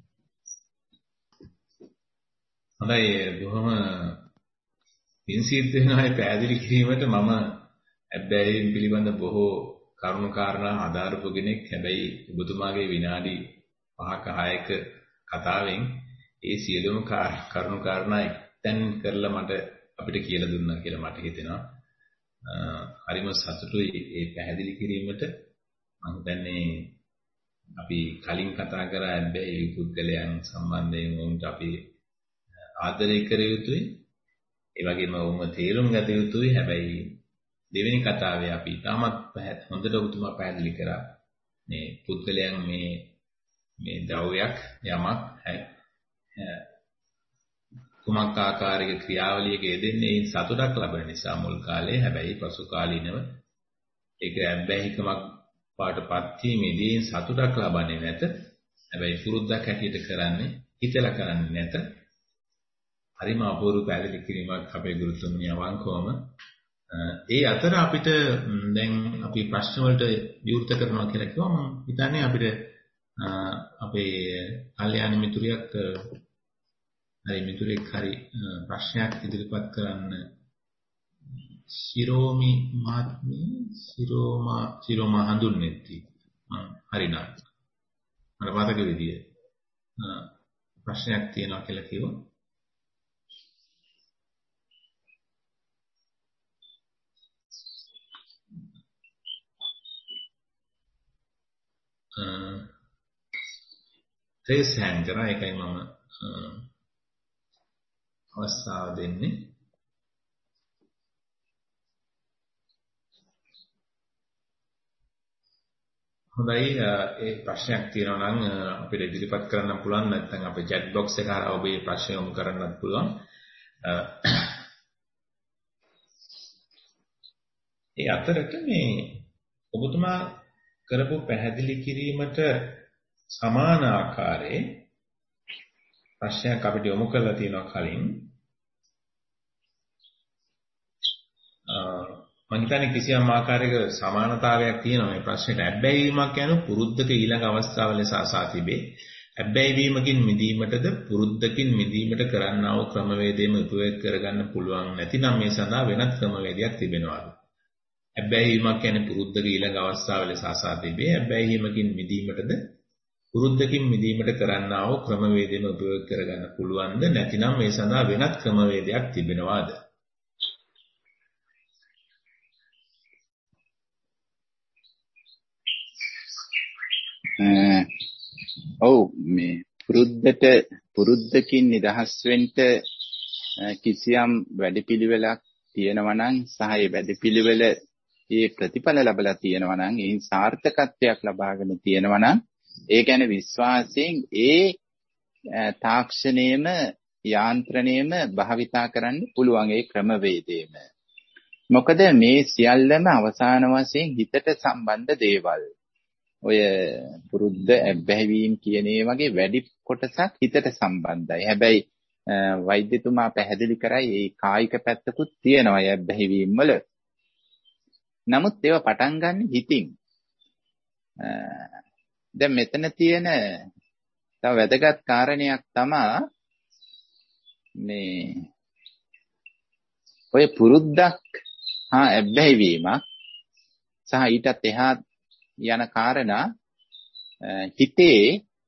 හොඳයි බොහොම පින් සිද්ධ වෙනවා පැහැදිලි කිරීමට. මම ඇබ්බැහිම් පිළිබඳ බොහෝ කරුණු කාරණා ආදාරපු කෙනෙක්. හැබැයි ඔබතුමාගේ විනාඩි පහක හයක කතාවෙන් ඒ සියලුම කරුණු කාරණා එක්තැන් කරලා මට අපිට කියලා දුන්නා කියලා මට හිතෙනවා. හරිම සතුටුයි මේ පැහැදිලි කිරීමට. මම හිතන්නේ අපි කලින් කතා කරා ඇබ්බැහි පුද්ගලයන් සම්බන්ධයෙන් වුන්ට අපි ආදරය කර යුතුයි. ඒ වගේම වුම තේරුම් ගත යුතුයි. හැබැයි දෙවෙනි කතාවේ අපි තාමත් හොඳට ඔබතුමා පැහැදිලි කරා මේ පුද්ගලයන් මේ මේ ද්‍රව්‍යයක් යමක් කුමක් ආකාරයක ක්‍රියාවලියක යෙදෙන්නේ ඒ සතුටක් ලබන නිසා මුල් කාලේ. හැබැයි පසු කාලීනව ඒක ඇබ්බැහිකමක් පාටපත් වීමේදී සතුටක් ලබන්නේ නැත. හැබැයි පුරුද්දක් හැටියට කරන්නේ හිතලා කරන්නේ නැත. හරිම අපූර්ව පැහැදිලි කිරීමක් අපේ ගුරුතුමිය අවංකවම. ඒ අතර අපිට දැන් අපි ප්‍රශ්න වලට විවෘත කරනවා කියලා කිව්වම මම හිතන්නේ අපිට අපේ කල්යාණ මිතුරියක් හරි මිතුරෙක් හරි ප්‍රශ්නයක් ඉදිරිපත් කරන්න සිරෝමි මාත්මී සිරෝමා සිරෝමා හඳුන්නෙtti මම හරිනම් මට මතක විදිය ප්‍රශ්නයක් තියෙනවා කියලා කිව්වා. රේස් හෑන්ඩ් කරා ඒකයි මම අවස්ථාව දෙන්නේ. හොඳයි ඒ ප්‍රශ්නයක් තියෙනවා නම් අපිට ඉදිරිපත් කරන්න පුළුවන් නැත්නම් අපේ chat box එක හරහා ඔබේ ප්‍රශ්න යොමු කරන්නත් පුළුවන්. ඒ අතරට මේ ඔබතුමා කරපු පැහැදිලි කිරීමට සමාන ආකාරයේ ප්‍රශ්නයක් අපිට යොමු කරලා තියෙනවා කලින්. මම හිතන්නේ කිසියම් ආකාරයක සමානතාවයක් තියෙනවා මේ ප්‍රශ්නෙට. ඇබ්බැහිවීමක් කියන්නේ පුරුද්දක ඊළඟ අවස්ථාව ලෙස අසා තිබේ. ඇබ්බැහිවීමකින් මිදීමටද පුරුද්දකින් මිදීමට කරන්නා වූ ක්‍රමවේදයම උපයෝග කරගන්න පුළුවන් නැතිනම් මේ සඳහා වෙනත් ක්‍රමවේදයක් තිබෙනවාද? ඇබ්බැහිවීමක් කියන්නේ පුරුද්දක ඊළඟ අවස්ථාව ලෙස අසා තිබේ. ඇබ්බැහිවීමකින් මිදීමටද පුරුද්දකින් මිදීමට කරන්නා වූ ක්‍රමවේදයම උපයෝග කරගන්න පුළුවන්ද නැතිනම් මේ සඳහා වෙනත් ක්‍රමවේදයක් තිබෙනවාද? ඔව් මේ පුරුද්දට පුරුද්දකින් නිදහස් වෙන්න කිසියම් වැඩපිළිවෙලක් තියෙනවා නම් සහ ඒ වැඩපිළිවෙල ඒ ප්‍රතිඵල ලැබලා තියෙනවා නම් ඒ සාර්ථකත්වයක් ලබාගෙන තියෙනවා නම් ඒ කියන්නේ විශ්වාසයෙන් ඒ තාක්ෂණයම යාන්ත්‍රණයම භාවිතා කරන්න පුළුවන් ඒ ක්‍රමවේදයම. මොකද මේ සියල්ලම අවසාන වශයෙන් හිතට සම්බන්ධ දේවල්. ඔය පුරුද්ද ඇබ්බැහිවීම කියන ඒ වගේ වැඩි කොටසක් හිතට සම්බන්ධයි. හැබැයි වෛද්‍යතුමා පැහැදිලි කරයි මේ කායික පැත්තකුත් තියෙනවා ඇබ්බැහිවීම වල. නමුත් ඒවා පටන් ගන්න හිතින්. දැන් මෙතන තියෙන තව වැදගත් කාරණයක් තමයි මේ ඔය පුරුද්දක් හා ඇබ්බැහිවීමක් සහ ඊටත් එහා යන කාරණා හිතේ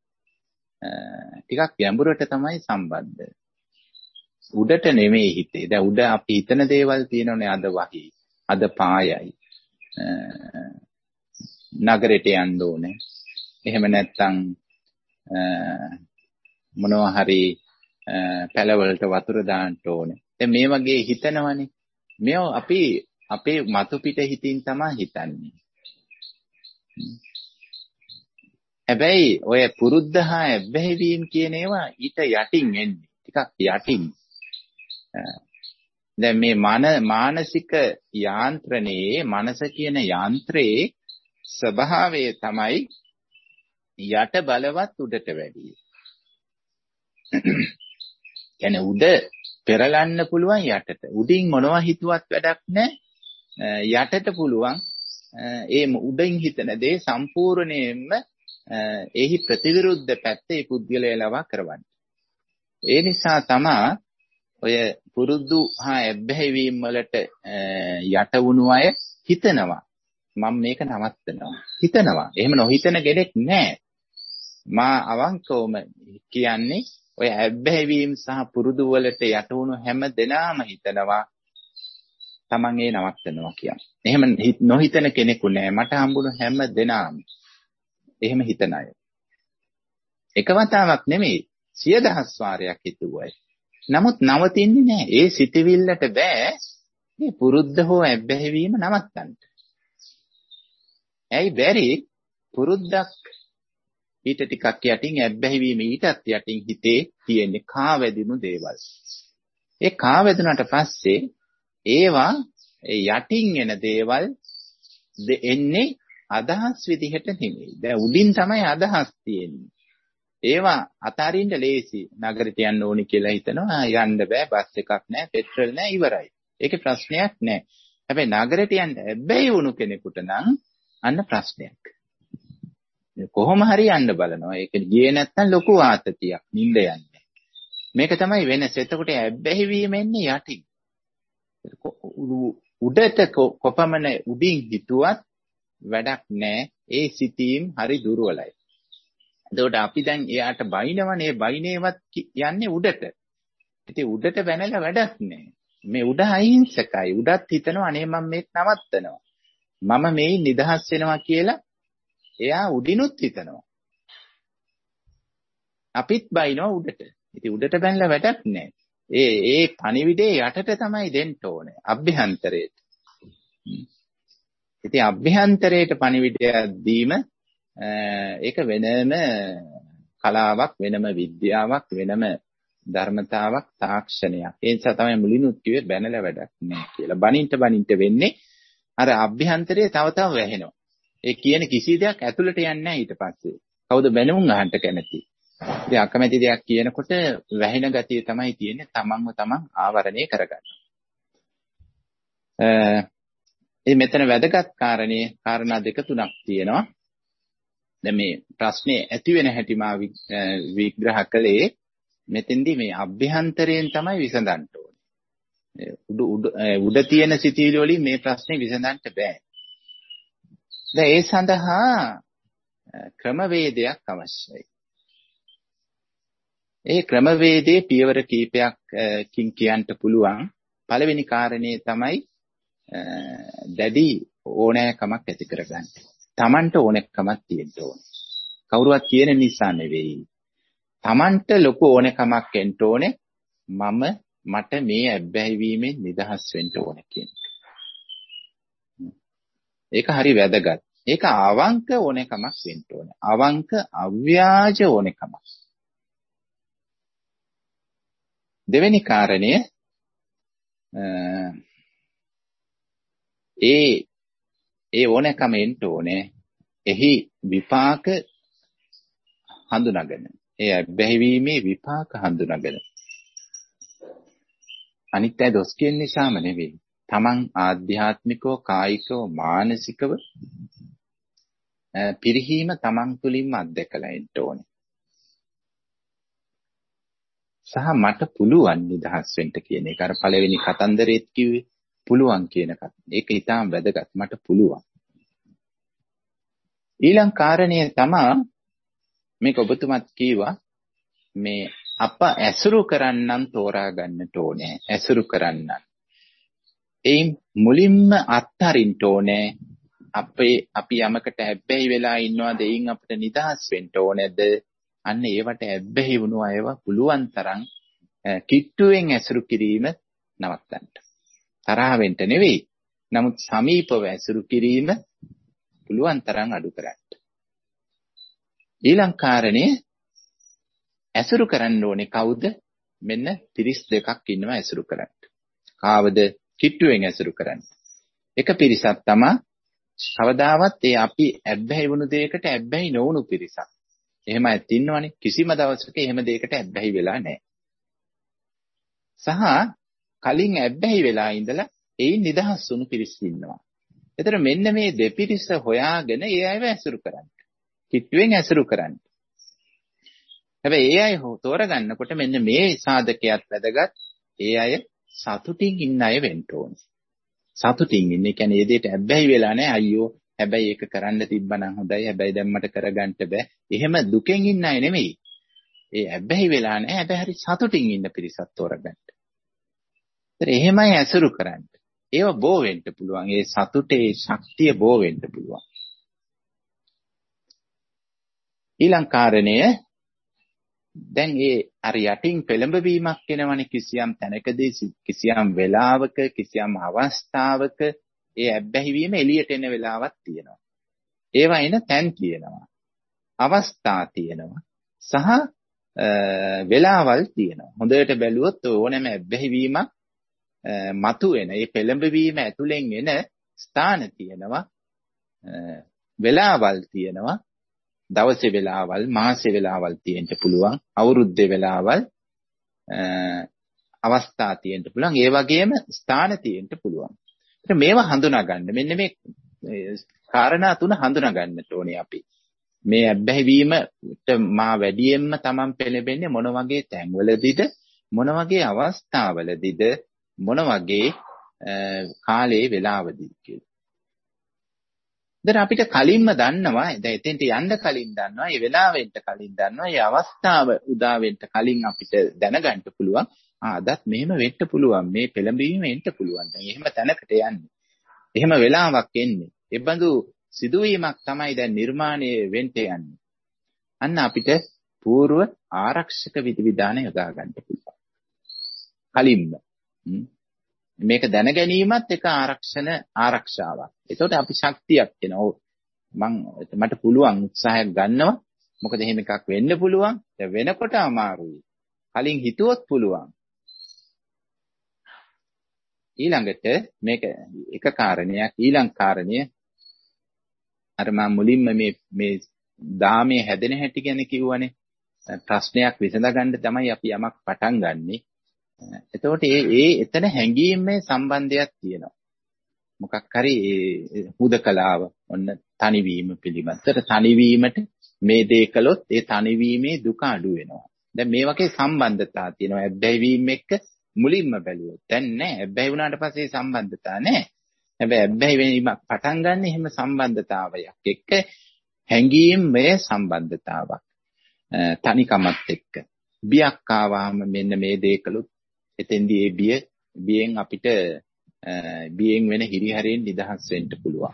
ටිකක් ගැඹුරට තමයි සම්බන්ධ. උඩට නෙමෙයි හිතේ. දැන් උඩ අපි හිතන දේවල් තියෙනනේ අද වහි. අද පායයි. නගරයට යන්න ඕනේ. එහෙම නැත්නම් මොනවා හරි පැලවලට වතුර දාන්න ඕනේ. දැන් මේ වගේ හිතනවනේ. මේව අපි අපේ මතු පිට හිතින් තමයි හිතන්නේ. හැබැයි ඔය පුරුද්ද හා ඇබ්බැහිවීම කියන ඒවා ඊට යටින් එන්නේ. ටිකක් යටින්. දැන් මේ මන මානසික යාන්ත්‍රණයේ මනස කියන යාන්ත්‍රයේ ස්වභාවය තමයි යට බලවත් උඩට වැඩි. කියන්නේ උඩ පෙරලන්න පුළුවන් යටට. උඩින් මොනවා හිතුවත් වැඩක් නැහැ. යටට පුළුවන් ඒ උඩින් හිතන දේ සම්පූර්ණයෙන්ම එහි ප්‍රතිවිරුද්ධ පැත්තේ පුද්ගලයා ලවා කරවන්න. ඒ නිසා තමයි ඔය පුරුදු හා ඇබ්බැහිවීම වලට යට වුණු අය හිතනවා මම මේක නවත්තනවා. හිතනවා. එහෙම නොහිතන කෙනෙක් නැහැ. මා අවංකවම කියන්නේ ඔය ඇබ්බැහිවීම සහ පුරුදු වලට යට වුණු හැම දෙනාම හිතනවා තමන් ඒ නවත්තනවා කියන්නේ. එහෙම නොහිතන කෙනෙකු නෑ. මට හම්බුණු හැම දෙනාම එහෙම හිතන අය. එක වතාවක් නෙමෙයි සිය දහස් වාරයක් හිතුවයි. නමුත් නවතින්නේ නෑ. ඒ සිතවිල්ලට බෑ මේ පුරුද්ද හෝ ඇබ්බැහිවීම නවත්තන්න. ඇයි බැරි? පුරුද්දක් ඊට ටිකක් යටින් ඇබ්බැහිවීම ඊටත් යටින් හිතේ තියෙන කාවැදිනු දේවල්. ඒ කාවැදුනට පස්සේ ඒවා ඒ යටින් එන දේවල් එන්නේ අදහස් විදිහට නෙමෙයි. දැන් උඩින් තමයි අදහස් තියෙන්නේ. ඒවා අතාරින්න ලේසි. නගරයට යන්න ඕනි කියලා හිතනවා. යන්න බෑ. බස් එකක් නැහැ, පෙට්‍රල් නැහැ, ඉවරයි. ඒකේ ප්‍රශ්නයක් නැහැ. හැබැයි නගරයට යන්න බැයි වුණු කෙනෙකුට නම් අන්න ප්‍රශ්නයක්. කොහොම හරි යන්න බලනවා. ඒක ගියේ නැත්තම් ලොකු ආතතියක්. නිින්ද යන්නේ. මේක තමයි වෙනස. එතකොට ඇබ්බැහිවීම එන්නේ යටින්. උඩට කොපමණ උඩින් හිතුවත් වැඩක් නැහැ. ඒ සිතීම් හරි දුර්වලයි. එතකොට අපි දැන් එයාට බයිනවනේ බයිනේවත් යන්නේ උඩට. ඉතින් උඩට වැනලා වැඩක් නැහැ. මේ උඩ අහිංසකයි. උඩත් හිතනවා අනේ මම මේක නවත්තනවා. මම මේ නිදහස් වෙනවා කියලා එයා උඩිනුත් හිතනවා. අපිත් බයිනවා උඩට. ඉතින් උඩට බැනලා වැඩක් නැහැ. ඒ ඒ පණිවිඩේ යටට තමයි දෙන්න ඕනේ. අභ්‍යන්තරයට. ඉතින් අභ්‍යන්තරයට පණිවිඩය දීම ඒක වෙනම කලාවක්, වෙනම විද්‍යාවක්, වෙනම ධර්මතාවක්, තාක්ෂණයක්. ඒ නිසා තමයි මුලිනුත් කිව්වේ බැනලා වැඩක් නැහැ කියලා. බනින්ට බනින්ට වෙන්නේ අර අභ්‍යන්තරයේ තව තව වැහෙනවා. ඒ කියන කිසි දෙයක් ඇතුළට යන්නේ නැහැ ඊට පස්සේ. කවුද බැනුම් අහන්න කැමති? ඉතින් අකමැති දෙයක් කියනකොට වැහෙන ගතිය තමයි තියෙන්නේ. තමන්ව තමන් ආවරණය කරගන්න. ඒ මෙතන වැදගත් කාරණේ කාරණා දෙක තුනක් තියෙනවා. දැන් මේ ප්‍රශ්නේ ඇති වෙන හැටි මා විග්‍රහ කළේ මෙතෙන්දී මේ අභ්‍යන්තරයෙන් තමයි විසඳන්න ඕනේ. උඩ උඩ උඩ තියෙන සිතිවිලි වලින් මේ ප්‍රශ්නේ විසඳන්න බෑ. දැන් ඒ සඳහා ක්‍රමවේදයක් අවශ්‍යයි. ඒ ක්‍රමවේදයේ පියවර කීපයක්කින් කියන්න පුළුවන්. පළවෙනි කාරණේ තමයි දැඩි ඕනෑකමක් ඇති කරගන්න. Tamanට ඕනෑකමක් තියෙන්න ඕනේ. කවුරුවත් කියන නිසා නෙවෙයි. Tamanට ලොකු ඕනෑකමක් එන්න ඕනේ. මම මට මේ ඇබ්බැහි වීමෙන් නිදහස් වෙන්න ඕනේ කියන එක. ඒක හරි වැදගත්. ඒක අවංක ඕනෑකමක් වෙන්න ඕනේ. අවංක අව්‍යාජ ඕනෑකමක්. දෙවෙනි කාරණය ඒ ඒ ඕනෑකම එන්න ඕනේ. එහි විපාක හඳුනාගෙන. ඒ බැහැවීමේ විපාක හඳුනාගෙන. අනිත් අය දොස් කියන නිසාම නෙවෙයි. තමන් ආධ්‍යාත්මිකව, කායිකව, මානසිකව පිරිහීම තමන් තුළින්ම අත්දැකලා එන්න ඕනේ. සහ මට පුළුවන් නිදහස් වෙන්න කියන එක. අර පළවෙනි කතන්දරෙත් කිව්වේ පුළුවන් කියන එක. ඒක ඊටාම් වැදගත්. මට පුළුවන්. ඊළඟ කාරණය තමයි මේක ඔබතුමත් කීවා මේ අප ඇසුරු කරන්නන් තෝරා ගන්නට ඕනේ. ඇසුරු කරන්නන්. එයින් මුලින්ම අත්හරින්න ඕනේ. අපේ අපි යමකට ඇබ්බැහි වෙලා ඉන්නවාද එයින් අපිට නිදහස් වෙන්න ඕනේද? අන්න ඒවට ඇබ්බැහි වුණු අයව පුළුවන් තරම් කිට්ටුවෙන් ඇසුරු කිරීම නවත්තන්න. තරහ වෙන්න නෙවෙයි. නමුත් සමීපව ඇසුරු කිරීම පුළුවන් තරම් අඩු කරන්න. ඊළඟ කාරණේ ඇසුරු කරන්න ඕනේ කවුද? මෙන්න තිරිස් දෙකක් ඉන්නවා ඇසුරු කරන්න. කාවද කිට්ටුවෙන් ඇසුරු කරන්න? එක පිරිසක් තමයි කවදාවත් ඒ අපි ඇබ්බැහි වුණු දෙයකට ඇබ්බැහි නොවුණු පිරිසක්. එහෙම ඇත්ත ඉන්නවනේ. කිසිම දවසක එහෙම දෙයකට ඇබ්බැහි වෙලා නැහැ. සහ කලින් ඇබ්බැහි වෙලා ඉඳලා ඒයින් නිදහස් වුණු පිරිස් ඉන්නවා. ඒතර මෙන්න මේ දෙපිරිස හොයාගෙන ඒ අයව ඇසුරු කරන්න. කිට්ටුවෙන් ඇසුරු කරන්න. හැබැයි ඒ අය තෝරගන්නකොට මෙන්න මේ සාධකයක් වැදගත්. ඒ අය සතුටින් ඉන්න අය වෙන්න ඕනේ. සතුටින් ඉන්නේ කියන්නේ ඒ දෙයට ඇබ්බැහි වෙලා නැහැ. අයියෝ හැබැයි ඒක කරන්න තිබ්බනම් හොඳයි. හැබැයි දැන් මට කරගන්න බෑ. එහෙම දුකෙන් ඉන්න අය නෙමෙයි. ඒ ඇබ්බැහි වෙලා නැහැ. හැබැයි හරි සතුටින් ඉන්න පිරිසක් තෝරගන්න. ඒතර එහෙමයි ඇසුරු කරන්න. ඒව බෝ වෙන්න පුළුවන්. ඒ සතුටේ ශක්තිය බෝ වෙන්න පුළුවන්. ඊළඟ කාරණය දැන් ඒ අර යටින් පෙළඹවීමක් වෙනවනේ කිසියම් තැනකදී කිසියම් වෙලාවක කිසියම් අවස්ථාවක ඒ ඇබ්බැහි වීම එළියට එන වෙලාවක් තියෙනවා. ඒවා එන තැන් තියෙනවා. අවස්ථා තියෙනවා. සහ වෙලාවල් තියෙනවා. හොඳට බැලුවොත් ඕනෑම ඇබ්බැහි වීමක් මතුවෙන ඒ පෙළඹවීම ඇතුලෙන් එන ස්ථාන තියෙනවා. වෙලාවල් තියෙනවා. දවසේ වෙලාවල්, මාසේ වෙලාවල් තියෙන්න පුළුවන්. අවුරුද්දේ වෙලාවල් අවස්ථා තියෙන්න පුළුවන්. ඒ වගේම ස්ථාන තියෙන්න පුළුවන්. ඒත් මේවා හඳුනා ගන්න. මෙන්න මේ කාරණා තුන හඳුනා ගන්නට ඕනේ අපි. මේ ඇබ්බැහි වීමට මා වැඩියෙන්ම තමන් පෙළඹෙන්නේ මොන වගේ තැන්වලදීද, මොන වගේ අවස්ථාවලදීද, මොන වගේ කාලේ වෙලාවදීද කියලා. දැන් අපිට කලින්ම දන්නවා දැන් එතෙන්ට යන්න කලින් දන්නවා මේ වෙලාවෙන්ට කලින් දන්නවා මේ අවස්ථාව උදා වෙන්න කලින් අපිට දැනගන්න පුළුවන් ආ අදත් මෙහෙම වෙන්න පුළුවන් මේ පෙළඹවීම එන්න පුළුවන් දැන් එහෙම තැනකට යන්නේ එහෙම වෙලාවක් එන්නේ ඒ බඳු සිදුවීමක් තමයි දැන් නිර්මාණය වෙන්න යන්නේ අන්න අපිට పూర్ව ආරක්ෂක විධිවිධාන යොදා ගන්න පුළුවන් කලින්ම මේක දැන ගැනීමත් එක ආරක්ෂණ ආරක්ෂාවක්. ඒකට අපි ශක්තියක් එනවා. මම මට පුළුවන් උත්සාහයක් ගන්නවා. මොකද එහෙම එකක් වෙන්න පුළුවන්. දැන් වෙනකොට අමාරුයි. කලින් හිතුවොත් පුළුවන්. ඊළඟට මේක එක කාරණයක් ඊළඟ කාරණය අර මම මුලින්ම මේ මේ දාමේ හැදෙන හැටි ගැන කිව්වනේ. ප්‍රශ්නයක් විසඳගන්න තමයි අපි යමක් පටන් ගන්නෙ. එතකොට ඒ ඒ එතන හැංගීමේ සම්බන්ධයක් තියෙනවා. මොකක් හරි හුදකලාව ඔන්න තනිවීම පිළිබඳව තනිවීමට මේ දේ කළොත් ඒ තනිවීමේ දුක අඩු වෙනවා. දැන් මේ වගේ සම්බන්ධතා තියෙනවා. හැබැයි වීම එක්ක මුලින්ම බැලුවොත් දැන් නෑ. හැබැයි වුණාට පස්සේ සම්බන්ධතා නෑ. හැබැයි හැබැයි වීමක් පටන් ගන්න එහෙම සම්බන්ධතාවයක් එක්ක හැංගීමේ සම්බන්ධතාවක්. තනිකමත් එක්ක බියක් ආවම මෙන්න මේ දේ කළොත් එතෙන්දී ඒ බිය බියෙන් අපිට බියෙන් වෙන හිරිහැරෙන් නිදහස් වෙන්න පුළුවන්.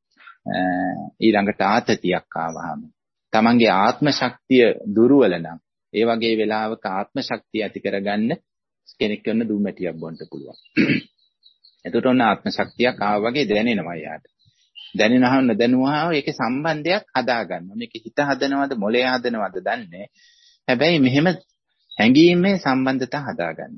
ඊළඟට ආතතියක් ආවම තමන්ගේ ආත්ම ශක්තිය දුර්වල නම් ඒ වගේ වෙලාවක ආත්ම ශක්තිය ඇති කරගන්න කෙනෙක් කරන දුම්මැටියක් බොන්න පුළුවන්. එතකොට ඔන්න ආත්ම ශක්තියක් ආව වගේ දැනෙනවා යාට. දැනෙනහම නොදැනුවා ඒකේ සම්බන්ධයක් හදා ගන්නවා. මේක හිත හදනවද මොලේ හදනවද දන්නේ. හැබැයි මෙහෙම හැඟීමේ සම්බන්ධතා හදාගන්න.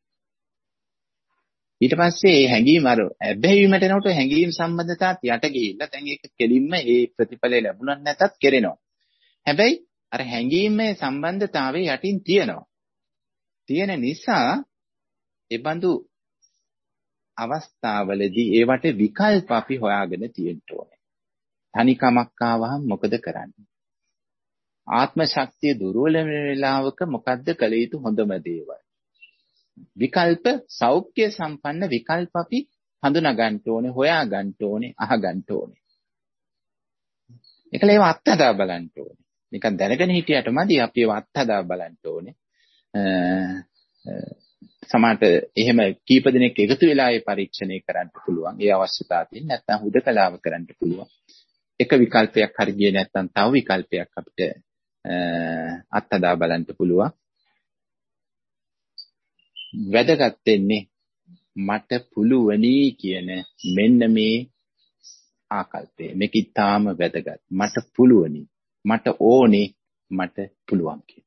ඊට පස්සේ මේ හැඟීම අර ඇබ්බැහිවීමට එනකොට හැඟීම් සම්බන්ධතාවත් යට ගිහිල්ලා දැන් ඒක කෙලින්ම ඒ ප්‍රතිඵලය ලැබුණත් නැතත් කෙරෙනවා. හැබැයි අර හැඟීමේ සම්බන්ධතාවය යටින් තියෙනවා. තියෙන නිසා ඒ බඳු අවස්ථාවලදී ඒවට විකල්ප අපි හොයාගෙන තියෙන්න ඕනේ. තනිකමක් ආවහම මොකද කරන්නේ? ආත්ම ශක්තිය දුර්වල වෙන වෙලාවක මොකද්ද කළ යුතු හොඳම දේවල්? විකල්ප සෞඛ්‍ය සම්පන්න විකල්ප අපි හඳුනා ගන්න ඕනේ, හොයා ගන්න ඕනේ, අහ ගන්න ඕනේ. ඒකල ඒව අත්හදා බලන්න ඕනේ. නිකන් දැනගෙන හිටියට මදි අපි ඒව අත්හදා බලන්න ඕනේ. සමහරට එහෙම කීප දිනක් එකතු වෙලා ඒ පරීක්ෂණය කරන්න පුළුවන්. ඒ අවශ්‍යතාවය තියෙන නැත්නම් හුදකලාව කරන්න පුළුවන්. එක විකල්පයක් හරි ගියේ නැත්නම් තව විකල්පයක් අපිට අත්හදා බලන්න පුළුවන්. වැදගත් වෙන්නේ මට පුළුවනි කියන මෙන්න මේ ආකල්පය. මේක ඊටාම වැදගත්. මට පුළුවනි. මට ඕනේ. මට පුළුවන් කියන.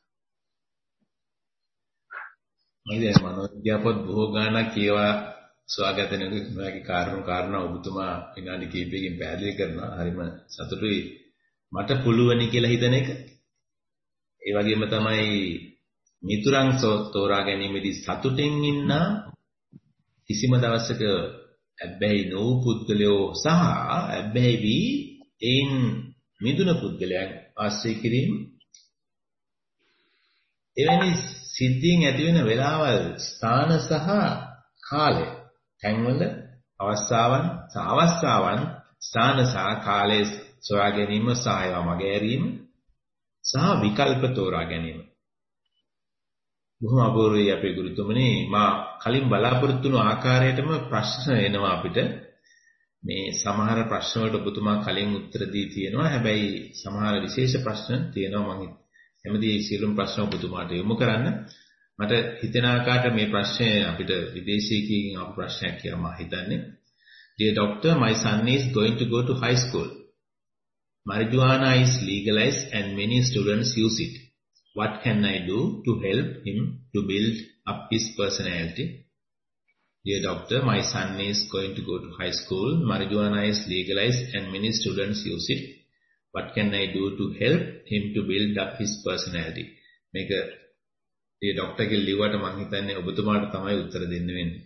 මම දැන් මනෝවිද්‍යාපොත් බොහෝ ගාණක් කියවා සොයාගත නොහැකි කාරණා කාරණා ඔබතුමා විනාඩි කිහිපයකින් පැහැදිලි කරනවා. හරිම සතුටුයි. මට පුළුවනි කියලා හිතන එක. ඒ වගේම තමයි මිතුරන් තෝරා ගැනීමේදී සතුටින් ඉන්න කිසිම දවසක ඇබ්බැහි නොවු පුද්ගලයෝ සහ ඇබ්බැහි වී එයින් මිදුන පුද්ගලයන් ආශ්‍රය කිරීම එවැනි සිද්ධීන් ඇති වෙන වෙලාවල් ස්ථාන සහ කාලය තැන්වල අවස්ථාවන් සහ අවස්ථාවන් ස්ථාන සහ කාලය සොයා ගැනීම සහ ඒවා මගහැරීම සහ විකල්ප තෝරා ගැනීම බොහොම අපූර්වයි අපේ ගුරුතුමනි. මා කලින් බලාපොරොත්තු වුණු ආකාරයටම ප්‍රශ්න එනවා අපිට. මේ සමහර ප්‍රශ්න වලට ඔබතුමා කලින් උත්තර දී තියෙනවා. හැබැයි සමහර විශේෂ ප්‍රශ්න තියෙනවා. මම හැමදේ සියලුම ප්‍රශ්න ඔබතුමාට යොමු කරන්න. මට හිතෙන ආකාරයට මේ ප්‍රශ්නය අපිට විදේශීයකින් ආපු ප්‍රශ්නයක් කියලා මම හිතන්නේ. Dear doctor, my son is going to go to high school. Marijuana is legalized and many students use it. What can I do to help him to build up his personality? Dear doctor, my son is going to go to high school. Marijuana is legalized and many students use it. What can I do to help him to build up his personality? මේක ඒ ડોක්ටර්ගේ ලිව්වට මම හිතන්නේ ඔබතුමාට තමයි උත්තර දෙන්න වෙන්නේ.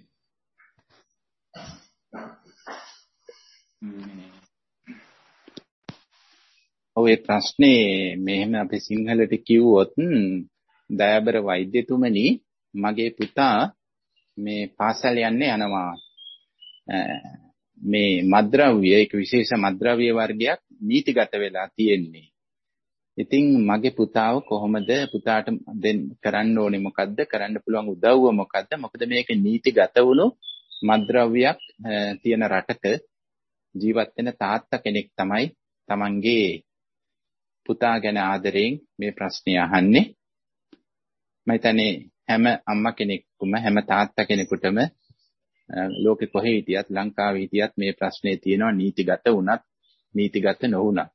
ඔය ප්‍රශ්නේ මෙහෙම අපි සිංහලට කිව්වොත් දයාබර වෛද්‍යතුමනි මගේ පුතා මේ පාසල් යන්නේ යනවා මේ මද්ද්‍රව්‍ය ඒක විශේෂ මද්ද්‍රව්‍ය වර්ගයක් නීතිගත වෙලා තියෙන්නේ. ඉතින් මගේ පුතාව කොහොමද පුතාට දෙන්න කරන්න ඕනේ මොකද්ද කරන්න පුළුවන් උදව්ව මොකද්ද? මොකද මේක නීතිගත වුණු මද්ද්‍රව්‍යයක් තියෙන රටක ජීවත් වෙන තාත්තා කෙනෙක් තමයි තමන්ගේ පුතා ගැන ආදරෙන් මේ ප්‍රශ්නේ අහන්නේ. මම හිතන්නේ හැම අම්මා කෙනෙකුම හැම තාත්තා කෙනෙකුටම ලෝකෙ කොහේ හිටියත් ලංකාවේ හිටියත් මේ ප්‍රශ්නේ තියෙනවා නීතිගත වුණත් නීතිගත නොවුණත්.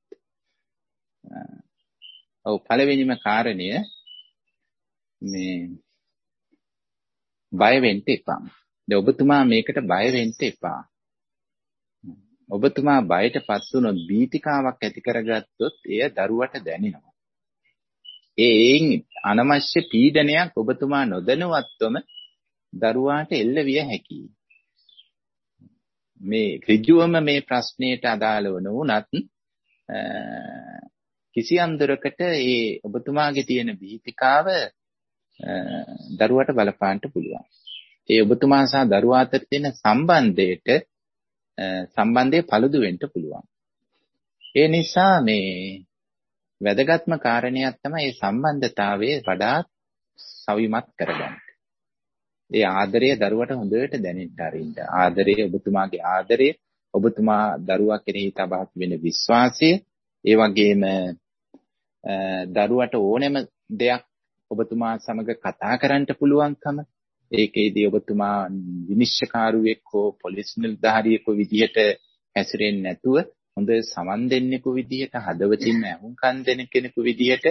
ඔව් පළවෙනිම කාරණය මේ බය වෙන්න එපා. දැන් ඔබතුමා මේකට බය වෙන්න එපා. ඔබතුමා බයටපත් වුණොත් බීතිකාවක් ඇති කරගත්තොත් එය දරුවට දැනෙනවා. ඒයින් අනවශ්‍ය පීඩනයක් ඔබතුමා නොදැනුවත්වම දරුවාට එල්ල විය හැකියි. මේ ඍජුවම මේ ප්‍රශ්නයට අදාළව නොවුනත් කිසියම් දුරකට ඒ ඔබතුමාගේ තියෙන බීතිකාව දරුවට බලපාන්න පුළුවන්. ඒ ඔබතුමා සහ දරුවා අතර තියෙන සම්බන්ධයට සම්බන්ධය paludu වෙන්න පුළුවන්. ඒ නිසා මේ වැදගත්ම කාරණයක් තමයි මේ සම්බන්ධතාවයේ වඩාත් සවිමත් කරගන්න. ඒ ආදරය දරුවට හොඳට දැනෙන්න ආරින්න. ආදරය ඔබතුමාගේ ආදරය, ඔබතුමා දරුවා කෙරෙහි තබා වෙන විශ්වාසය, ඒ වගේම දරුවට ඕනෑම දෙයක් ඔබතුමා සමග කතා කරන්න පුළුවන්කම, ඒකේදී ඔබතුමා විනිශ්චයකාරුවෙක් හෝ පොලිස් නිලධාරියෙකු විදිහට හැසිරෙන්නේ නැතුව හොඳ සමන් දෙන්නෙකු විදිහට, හදවතින් ඇහුම්කන් දෙන කෙනෙකු විදිහට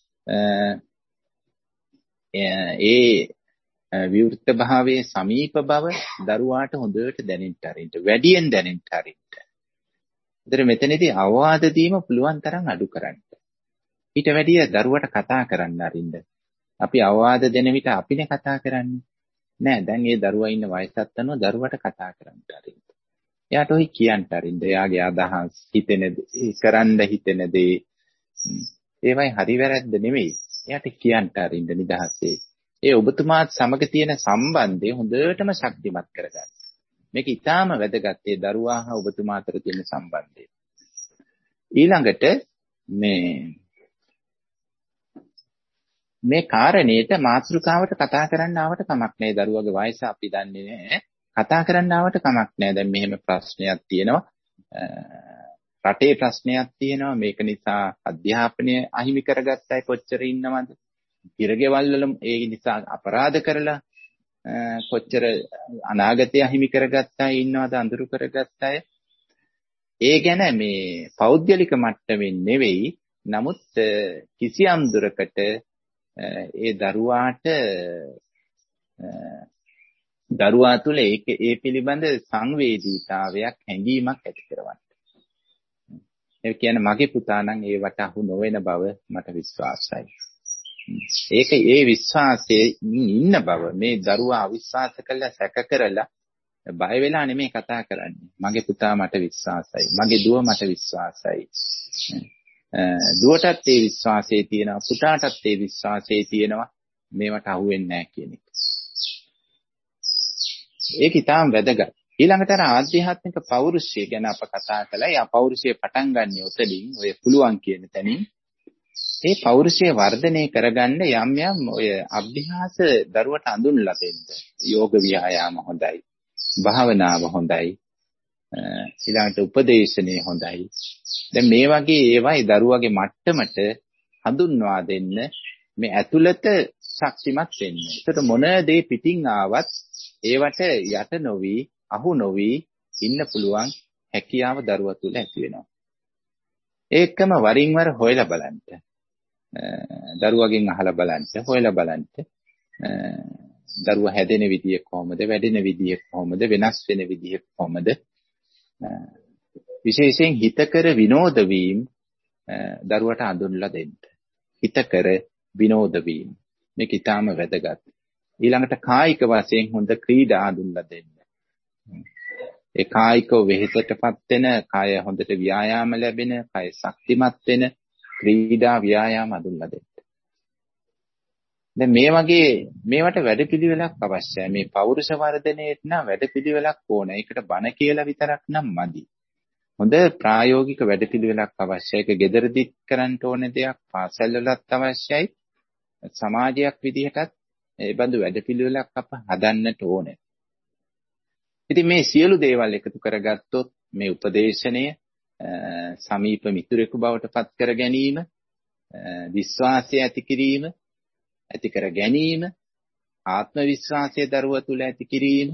ඒ විවෘත භාවයේ සමීප බව දරුවාට හොඳට දැනෙන්න ආරින්න, වැඩියෙන් දැනෙන්න ආරින්න. ඒතර මෙතනදී අවවාද දීම පුළුවන් තරම් අඩු කරන්න. ඊට වැඩිය දරුවට කතා කරන්න ආරින්න. අපි අවවාද දෙන විට අපිනේ කතා කරන්නේ. නෑ, දැන් ඒ දරුවා ඉන්න වයසත් අනුව දරුවට කතා කරන්න ආරින්න. එයාට ඔයි කියන්න ආරින්න. එයාගේ අදහස්, හිතෙන දේ, කරන්න හිතෙන දේ, ඒවයි හරි වැරද්ද නෙමෙයි. එයාට කියන්න ආරින්න නිදහසේ. ඒ ඔබතුමාත් සමග තියෙන සම්බන්ධය හොඳටම ශක්තිමත් කරගන්න. මේක ඊටාම වැදගත්. ඒ දරුවා හා ඔබතුමා අතර තියෙන සම්බන්ධය. ඊළඟට මේ මේ කාරණේට මාතෘකාවට කතා කරන්න ආවට කමක් නැහැ. දරුවගේ වයස අපි දන්නේ නැහැ. කතා කරන්න ආවට කමක් නැහැ. දැන් මෙහෙම ප්‍රශ්නයක් තියෙනවා. රටේ ප්‍රශ්නයක් තියෙනවා. මේක නිසා අධ්‍යාපනය අහිමි කරගත්ත අය කොච්චර ඉන්නවද? ඉරගෙවල් වල ඒ නිසා අපරාධ කරලා කොච්චර අනාගතය අහිමි කරගත්ත අය ඉන්නවද? අඳුරු කරගත්ත අය. ඒ ගැන මේ පෞද්ගලික මට්ටමින් නෙවෙයි. නමුත් කිසියම් දුරකට ඒ දරුවාට දරුවා තුළ ඒක ඒ පිළිබඳ සංවේදීතාවයක් හැඟීමක් ඇති කරවන්න. ඒ කියන්නේ මගේ පුතා නම් ඒවට අහු නොවන බව මට විශ්වාසයි. ඒක ඒ විශ්වාසයේ ඉන්න බව මේ දරුවා අවිශ්වාස කළා, සැක කරලා බය වෙලා නෙමෙයි කතා කරන්නේ. මගේ පුතා මට විශ්වාසයි. මගේ දුව මට විශ්වාසයි. දුවටත් ඒ විශ්වාසය තියෙනවා, පුතාටත් ඒ විශ්වාසය තියෙනවා. මේවට අහු වෙන්නේ නැහැ කියන එක. ඒක ඊටාම් වැදගත්. ඊළඟට අර ආධ්‍යාත්මික පෞරුෂය ගැන අප කතා කළා. ඒ පෞරුෂය පටන් ගන්න උතලින් ඔය පුළුවන් කියන තැනින් ඒ පෞරුෂය වර්ධනය කරගන්න යම් යම් ඔය අභ්‍යාස දරුවට අඳුන්ලා දෙන්න. යෝග ව්‍යායාම හොඳයි. භාවනාව හොඳයි. ඊළඟට උපදේශනය හොඳයි. දැන් මේ වගේ ඒවායි දරුවගේ මට්ටමට හඳුන්වා දෙන්න, මේ ඇතුළත ශක්තිමත් වෙන්න. ඒකට මොන දේ පිටින් ආවත් ඒවට යට නොවි, අහු නොවි ඉන්න පුළුවන් හැකියාව දරුවා තුළ ඇති වෙනවා. ඒකම වරින් වර හොයලා බලන්න. දරුවගෙන් අහලා බලන්න, හොයලා බලන්න. දරුවා හැදෙන විදිය කොහොමද, වැඩෙන විදිය කොහොමද, වෙනස් වෙන විදිය කොහොමද? විශේෂයෙන් හිතකර විනෝද වීම දරුවට අඳුන්ලා දෙන්න. හිතකර විනෝද වීම මේක ඊටාම වැදගත්. ඊළඟට කායික වශයෙන් හොඳ ක්‍රීඩා අඳුන්ලා දෙන්න. ඒ කායිකව වෙහෙසටපත් වෙන, කාය හොඳට ව්‍යායාම ලැබෙන, කාය ශක්තිමත් වෙන ක්‍රීඩා ව්‍යායාම අඳුන්ලා දෙන්න. දැන් මේ වගේ මේවට වැඩපිළිවෙලක් අවශ්‍යයි. මේ පෞරුෂ වර්ධනයේට නම් වැඩපිළිවෙලක් ඕන. ඒකට බණ කියලා විතරක් නම් මදි. හොඳ ප්‍රායෝගික වැඩපිළිවෙලක් අවශ්‍යයි. ඒක ගෙදරදිත් කරන්න ඕන දෙයක්, පාසල් වලත් අවශ්‍යයි. සමාජයක් විදිහටත් ඒ බඳු වැඩපිළිවෙලක් අප හදන්නට ඕනේ. ඉතින් මේ සියලු දේවල් එකතු කරගත්තොත් මේ උපදේශනය සමීප මිතුරෙකු බවට පත් කර ගැනීම, විශ්වාසය ඇති කිරීම, ඇති කර ගැනීම, ආත්ම විශ්වාසය දරුවා තුළ ඇති කිරීම,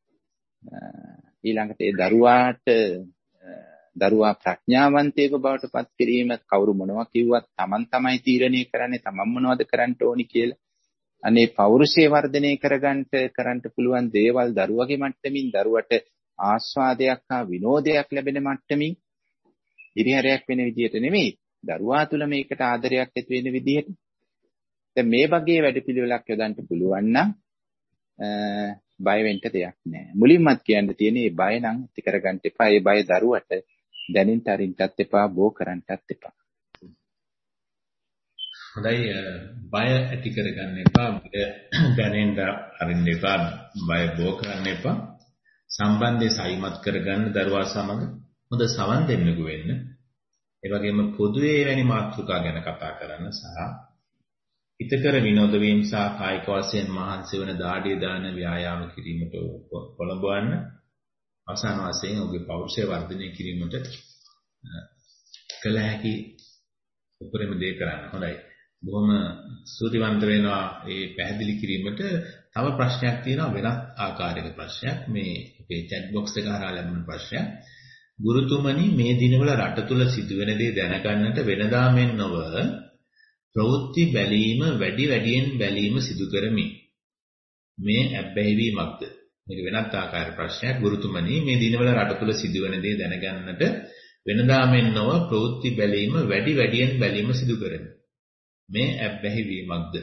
ඊළඟට ඒ දරුවාට දරුවා ප්‍රඥාවන්තයෙකු බවට පත් කිරීම, කවුරු මොනවා කිව්වත් Taman තමයි තීරණය කරන්නේ, Taman මොනවද කරන්න ඕනි කියලා. අනේ පෞරුෂය වර්ධනය කරගන්න කරන්න පුළුවන් දේවල් දරුවගේ මට්ටමින් දරුවට ආස්වාදයක් හා විනෝදයක් ලැබෙන මට්ටමින් ඉරිහැරයක් වෙන විදිහට නෙමෙයි, දරුවා තුළ මේකට ආදරයක් ඇති වෙන විදිහට. දැන් මේ වගේ වැඩපිළිවෙලක් යොදන්න පුළුවන් නම් බය වෙන්න දෙයක් නැහැ. මුලින්මත් කියන්න තියෙන්නේ මේ බය නම් ඇති කරගන්න එපා. ඒ බය දරුවට දැනින් තරින්ටත් එපා, බෝ කරන්නටත් එපා. හොඳයි, බය ඇති කරගන්න එපා, බය දැනෙන්න අරින්න එපා, බය බෝ කරන්න එපා. සම්බන්ධය සයිමත් කරගන්න දරුවා සමග හොඳ සවන් දෙන්නකු වෙන්න. ඒ වගේම පොදුවේ වැනි මාතෘකා ගැන කතා කරන්න සහ හිතකර විනෝද වීම සහ කායික වශයෙන් මහන්සි වෙන දාඩිය දාන ව්‍යායාම කිරීමට පොළඹවන්න. අවසාන වශයෙන් ඔබේ පෞරුෂය වර්ධනය කිරීමට කළ හැකි උපරිම දේ කරන්න. හොඳයි. බොහොම ස්තුතිවන්ත වෙනවා මේ පැහැදිලි කිරීමට. තව ප්‍රශ්නයක් තියෙනවා, වෙනත් ආකාරයක ප්‍රශ්නයක්. මේ අපේ chat box එක හරහා ලැබුණ ප්‍රශ්නයක්. ගුරුතුමනි, මේ දිනවල රට තුල සිදුවෙන දේ දැනගන්නට වෙනදා මෙන් නොව ප්‍රවෘත්ති බැලීම වැඩි වැඩියෙන් බැලීම සිදු කරමි. මේ ඇබ්බැහිවීමක්ද? මේක වෙනත් ආකාර ප්‍රශ්නයක්. ගුරුතුමනි, මේ දිනවල රට තුල සිදුවෙන දේ දැනගන්නට වෙනදා මෙන් නොව ප්‍රවෘත්ති බැලීම වැඩි වැඩියෙන් බැලීම සිදු කරමි. මේ ඇබ්බැහිවීමක්ද?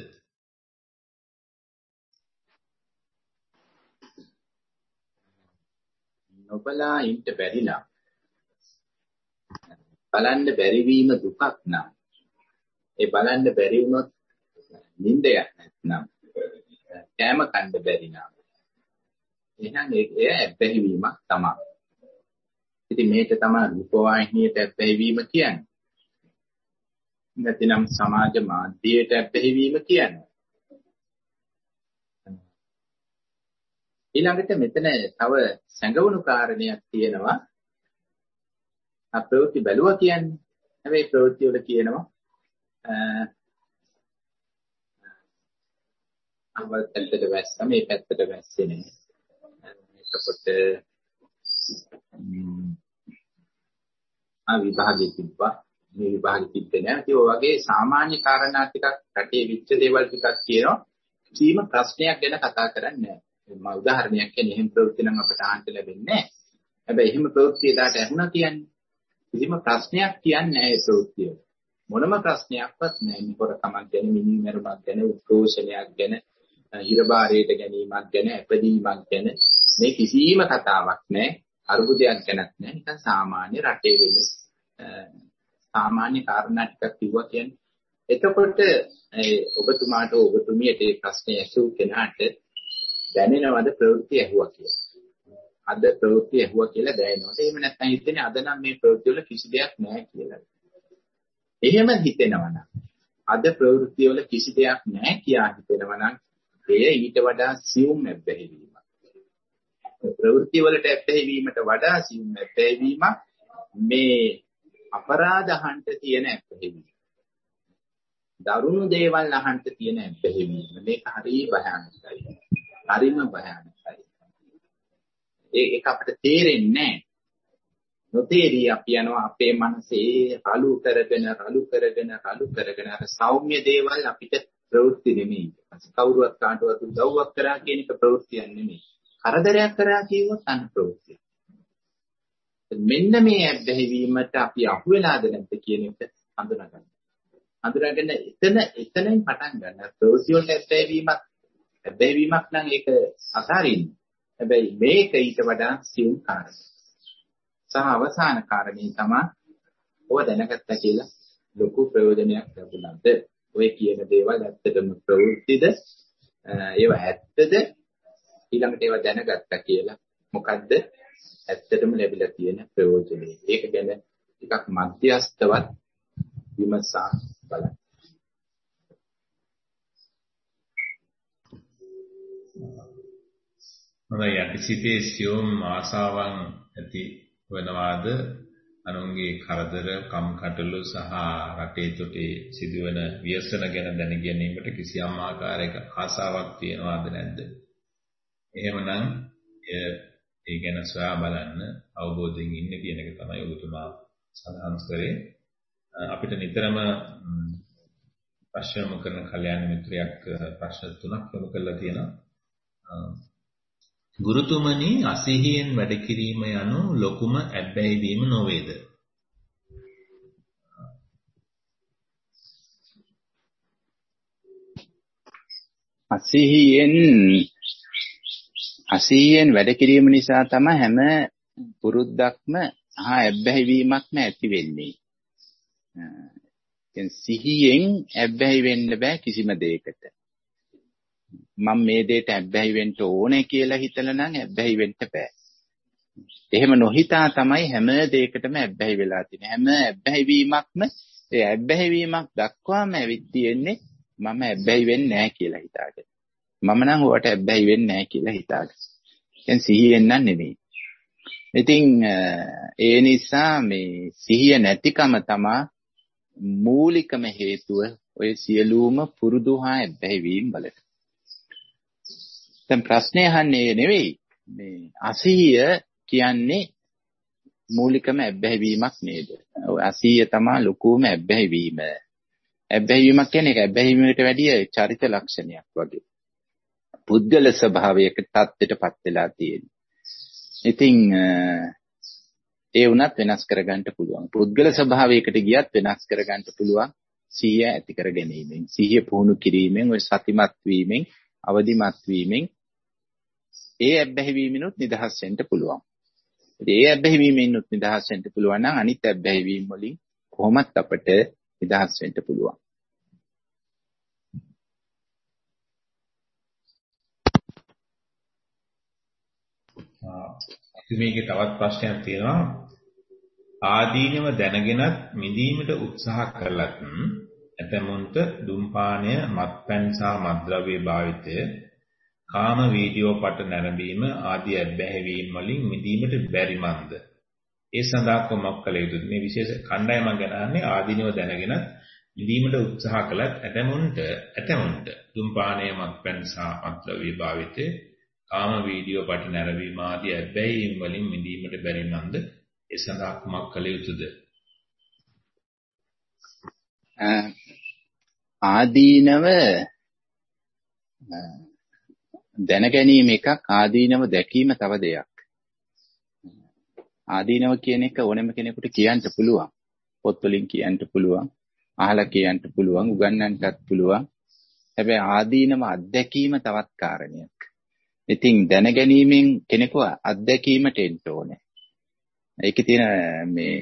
නොබලා ඉන්න බැරි නම්, බලන්න බැරි වීම දුකක් නම්, ඒ බලන්න බැරි වුණොත් නිින්දයක් නැත්නම්, කෑම කන්න බැරි නම්, එහෙනම් ඒ ඇබ්බැහිවීමක් තමයි. ඉතින් මේක තමයි රූපවාහිනියට ඇබ්බැහිවීම කියන්නේ. නැතිනම් සමාජ මාධ්‍යයට ඇබ්බැහිවීම කියන්නේ. ඊළඟට මෙතන තව සංගවුණු කාරණයක් තියෙනවා. අප්‍රවෘත්ති බැලුවා කියන්නේ. හැබැයි ප්‍රවෘත්ති වල කියනවා අහවල් පැත්තට වැස්සා, මේ පැත්තට වැස්සේ නැහැ. එතකොට ආ විභාගෙ තිබ්බා, මේ විභාගෙ තිබ්බේ නැහැ. ඒ වගේ සාමාන්‍ය කාරණා ටිකක් රටේ විච්ච දේවල් ටිකක් කියනවා. කීම ප්‍රශ්නයක් ගැන කතා කරන්නේ නැහැ. මම උදාහරණයක් කියන්නේ එහෙම ප්‍රවෘත්ති නම් අපට ආන්න ලැබෙන්නේ නැහැ. හැබැයි එහෙම ප්‍රවෘත්ති එදාට ඇහුණා කියන්නේ කිසිම ප්‍රශ්නයක් කියන්නේ නැහැ ඒ ප්‍රවෘත්තිය. මොනම ප්‍රශ්නයක්වත් නැහැ. නිකරකමක් ගැන, මිනිමරුමක් ගැන, උද්ඝෝෂණයක් ගැන, හිරබාරයට ගැනීමක් ගැන, අපදීමක් ගැන මේ කිසිම කතාවක් නැහැ. අරුබුදයක් ගැනත් නැහැ. නිකන් සාමාන්‍ය රටේ වෙන සාමාන්‍ය කාරණා ටිකක් කිව්වා කියන්නේ. එතකොට ඔබතුමාට ඔබතුමියට මේ ප්‍රශ්නේ ඇසූ කෙනාට දැනෙනවද ප්‍රවෘත්ති ඇහුවා කියලා? අද ප්‍රවෘත්ති ඇහුවා කියලා දැනෙනවද? එහෙම නැත්නම් හිතන්නේ අද නම් මේ ප්‍රවෘත්ති වල කිසි දෙයක් නැහැ කියලා. එහෙම හිතෙනවනම් අද ප්‍රවෘත්ති වල කිසි දෙයක් නැහැ කියා හිතෙනවනම් ඒ ඊට වඩා සියුම් ඇබ්බැහිවීමක්. ප්‍රවෘත්ති වලට ඇබ්බැහිවීමට වඩා සියුම් ඇබ්බැහිවීමක් මේ අපරාධ අහන්ට තියෙන ඇබ්බැහිවීම. දරුණු දේවල් අහන්ට තියෙන ඇබ්බැහිවීම. මේක හරිය භයානකයි. හරිම භයානකයි. ඒක අපිට තේරෙන්නේ නැහැ. නොතේරී අපි යනවා අපේ මනසේ රළු කරගෙන රළු කරගෙන රළු කරගෙන අර සෞම්‍ය දේවල් අපිට ප්‍රවෘත්ති නෙමෙයි. කවුරුවත් කාටවත් උදව්වක් කරා කියන එක ප්‍රවෘත්තියක් නෙමෙයි. කරදරයක් කරා කියුවොත් අන්න ප්‍රවෘත්තිය. මෙන්න මේ ඇබ්බැහිවීමට අපි අහු වෙලාද නැද්ද කියන එක හඳුනාගන්න. හඳුනාගෙන එතන එතනින් පටන් ගන්න. ප්‍රවෘත්ති වලට ඇබ්බැහිවීමක් ඇබ්බැහිවීමක් නම් ඒක අසාරින්න. හැබැයි මේක ඊට වඩා සියුම් කාරණයක්. සහ අවසාන කාරණේ තමයි ඔබ දැනගත්තා කියලා ලොකු ප්‍රයෝජනයක් ලැබුණාද? ඔය කියන දේවල් ඇත්තටම ප්‍රවෘත්තිද ඒවා ඇත්තද ඊළඟට ඒවා දැනගත්තා කියලා මොකද්ද ඇත්තටම ලැබිලා තියෙන ප්‍රයෝජනෙ. ඒක ගැන ටිකක් මධ්‍යස්තවත් විමසා බලන්න. හොඳයි යටිසිතේ සියුම් ආසාවන් ඇති වෙනවාද අනුන්ගේ කරදර කම්කටොළු සහ රටේ තොටේ සිදුවන ව්‍යසන ගැන දැන ගැනීමට කිසියම් ආකාරයක ආසාවක් තියනවාද නැද්ද? එහෙමනම් ඒ ගැන සොයා බලන්න අවබෝධයෙන් ඉන්න කියන එක තමයි ඔබතුමා සඳහන් කරේ. අපිට නිතරම ප්‍රශ්න යොමු කරන කල්‍යාණ මිත්‍රයෙක් ප්‍රශ්න තුනක් යොමු කරලා තියෙනවා. ගුරුතුමනි අසිහියෙන් වැඩ කිරීම යනු ලොකුම ඇබ්බැහි වීම නොවේද? අසිහියෙන් අසිහියෙන් වැඩ කිරීම නිසා තමයි හැම පුරුද්දක්ම හා ඇබ්බැහි වීමක්ම ඇති වෙන්නේ. දැන් සිහියෙන් ඇබ්බැහි වෙන්න බෑ කිසිම දෙයකට. මම මේ දෙයට ඇබ්බැහි වෙන්න ඕනේ කියලා හිතලා නම් ඇබ්බැහි වෙන්න බෑ. එහෙම නොහිතා තමයි හැම දෙයකටම ඇබ්බැහි වෙලා තියෙන්නේ. හැම ඇබ්බැහි වීමක්ම ඒ ඇබ්බැහි වීමක් දක්වාම ඇවිත් තියෙන්නේ මම ඇබ්බැහි වෙන්නේ නැහැ කියලා හිතාගෙන. මම නම් ඔයාට ඇබ්බැහි වෙන්නේ නැහැ කියලා හිතාගෙන. දැන් සිහියෙන් නම් නෙමෙයි. ඉතින් ඒ නිසා මේ සිහිය නැතිකම තමයි මූලිකම හේතුව ඔය සියලුම පුරුදු හා ඇබ්බැහි වීම වලට. දැන් ප්‍රශ්නේ අහන්නේ නෙවෙයි මේ අසිහිය කියන්නේ මූලිකම ඇබ්බැහි වීමක් නේද? ඔය අසිහිය තමයි ලොකුම ඇබ්බැහි වීම. ඇබ්බැහි වීමක් කියන්නේ ඒක ඇබ්බැහි වීමකට වැඩිය චරිත ලක්ෂණයක් වගේ. පුද්ගල ස්වභාවයක තත්ත්වයටපත් වෙලා තියෙනවා. ඉතින් ඒ වුණත් වෙනස් කරගන්න පුළුවන්. පුද්ගල ස්වභාවයකට ගියත් වෙනස් කරගන්න පුළුවන් සිහිය ඇති කර ගැනීමෙන්. සිහිය පුහුණු කිරීමෙන් ඔය සතිමත් වීමෙන් අවදිමත් වීමෙන් ඒ ඇබ්බැහි වීමෙනුත් නිදහස් වෙන්න පුළුවන්. ඉතින් ඒ ඇබ්බැහි වීමෙනුත් නිදහස් වෙන්න පුළුවන් නම් අනිත් ඇබ්බැහි වීම වලින් කොහොමත් අපට නිදහස් වෙන්න පුළුවන්. මේකේ තවත් ප්‍රශ්නයක් තියෙනවා. ආදීනව දැනගෙනත් මිදීමට උත්සාහ කළත් ඇතමුන්ට දුම්පානය, මත්පැන් සහ මත්ද්‍රව්‍ය භාවිතය, කාම වීඩියෝ පට නැරඹීම ආදී ඇබ්බැහිවීම් වලින් මිදීමට බැරි මන්ද? ඒ සඳහා කොමක් කළ යුතුද? මේ විශේෂ කණ්ඩායමක් ගැන අහන්නේ. ආදීනව දැනගෙනත් මිදීමට උත්සාහ කළත් ඇතමුන්ට ඇතමුන්ට දුම්පානය, මත්පැන් සහ මත්ද්‍රව්‍ය භාවිතය, කාම වීඩියෝ පට නැරඹීම ආදී ඇබ්බැහිවීම් වලින් මිදීමට බැරි මන්ද? ඒ සඳහා කුමක් කළ යුතුද? ආදීනව දැන ගැනීම එකක්, ආදීනව දැකීම තව දෙයක්. ආදීනව කියන එක ඕනෑම කෙනෙකුට කියන්න පුළුවන්. පොත් වලින් කියන්න පුළුවන්, අහලා කියන්න පුළුවන්, උගන්වන්නත් පුළුවන්. හැබැයි ආදීනව අත්දැකීම තවත් කාරණයක්. ඉතින් දැන ගැනීමෙන් කෙනෙකු අත්දැකීමට එන්න ඕනේ. ඒකේ තියෙන මේ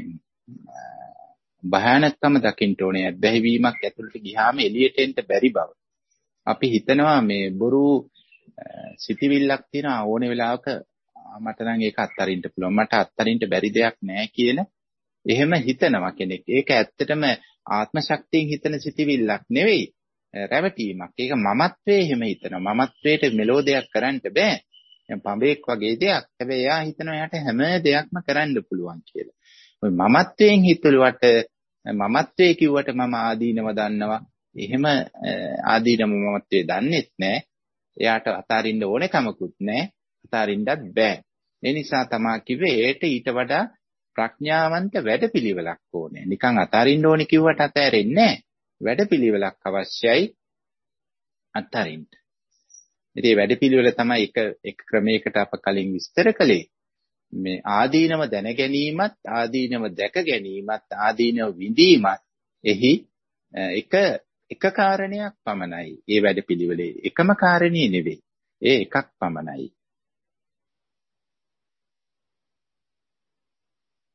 භයානකම දකින්න ඕනේ. ඇබ්බැහිවීමක් ඇතුළට ගියාම එළියට එන්න බැරි බව. අපි හිතනවා මේ බොරු සිතිවිල්ලක් තියෙන ඕනේ වෙලාවක මට නම් ඒක අත්හරින්න පුළුවන්. මට අත්හරින්න බැරි දෙයක් නැහැ කියන එහෙම හිතනවා කෙනෙක්. ඒක ඇත්තටම ආත්ම ශක්තියෙන් හිතන සිතිවිල්ලක් නෙවෙයි. රැවටීමක්. ඒක මමත්වයේ එහෙම හිතනවා. මමත්වයට මෙලෝ දෙයක් කරන්න බෑ. දැන් පඹේක් වගේ දෙයක්. හැබැයි එයා හිතනවා එයාට හැම දෙයක්ම කරන්න පුළුවන් කියලා. ඔය මමත්වයෙන් හිතලුවට මමත්වයේ කිව්වට මම ආදීනව දන්නවා. එහෙම ආදීනව මමත්වයේ දන්නෙත් නෑ. එයාට අතාරින්න ඕනේ කමකුත් නෑ. අතාරින්නත් බෑ. ඒ නිසා තමා කිව්වේ ඒට ඊට වඩා ප්‍රඥාවන්ත වැඩපිළිවෙලක් ඕනේ. නිකන් අතාරින්න ඕනේ කිව්වට අතාරෙන්නේ නෑ. වැඩපිළිවෙලක් අවශ්‍යයි අත්හරින්න. ඉතින් මේ වැඩපිළිවෙල තමයි එක එක ක්‍රමයකට අප කලින් විස්තර කළේ. මේ ආදීනව දැන ගැනීමත්, ආදීනව දැක ගැනීමත්, ආදීනව විඳීමත් එහි එක එක කාරණයක් පමණයි. මේ වැඩපිළිවෙලේ එකම කාරණේ නෙවෙයි. ඒ එකක් පමණයි.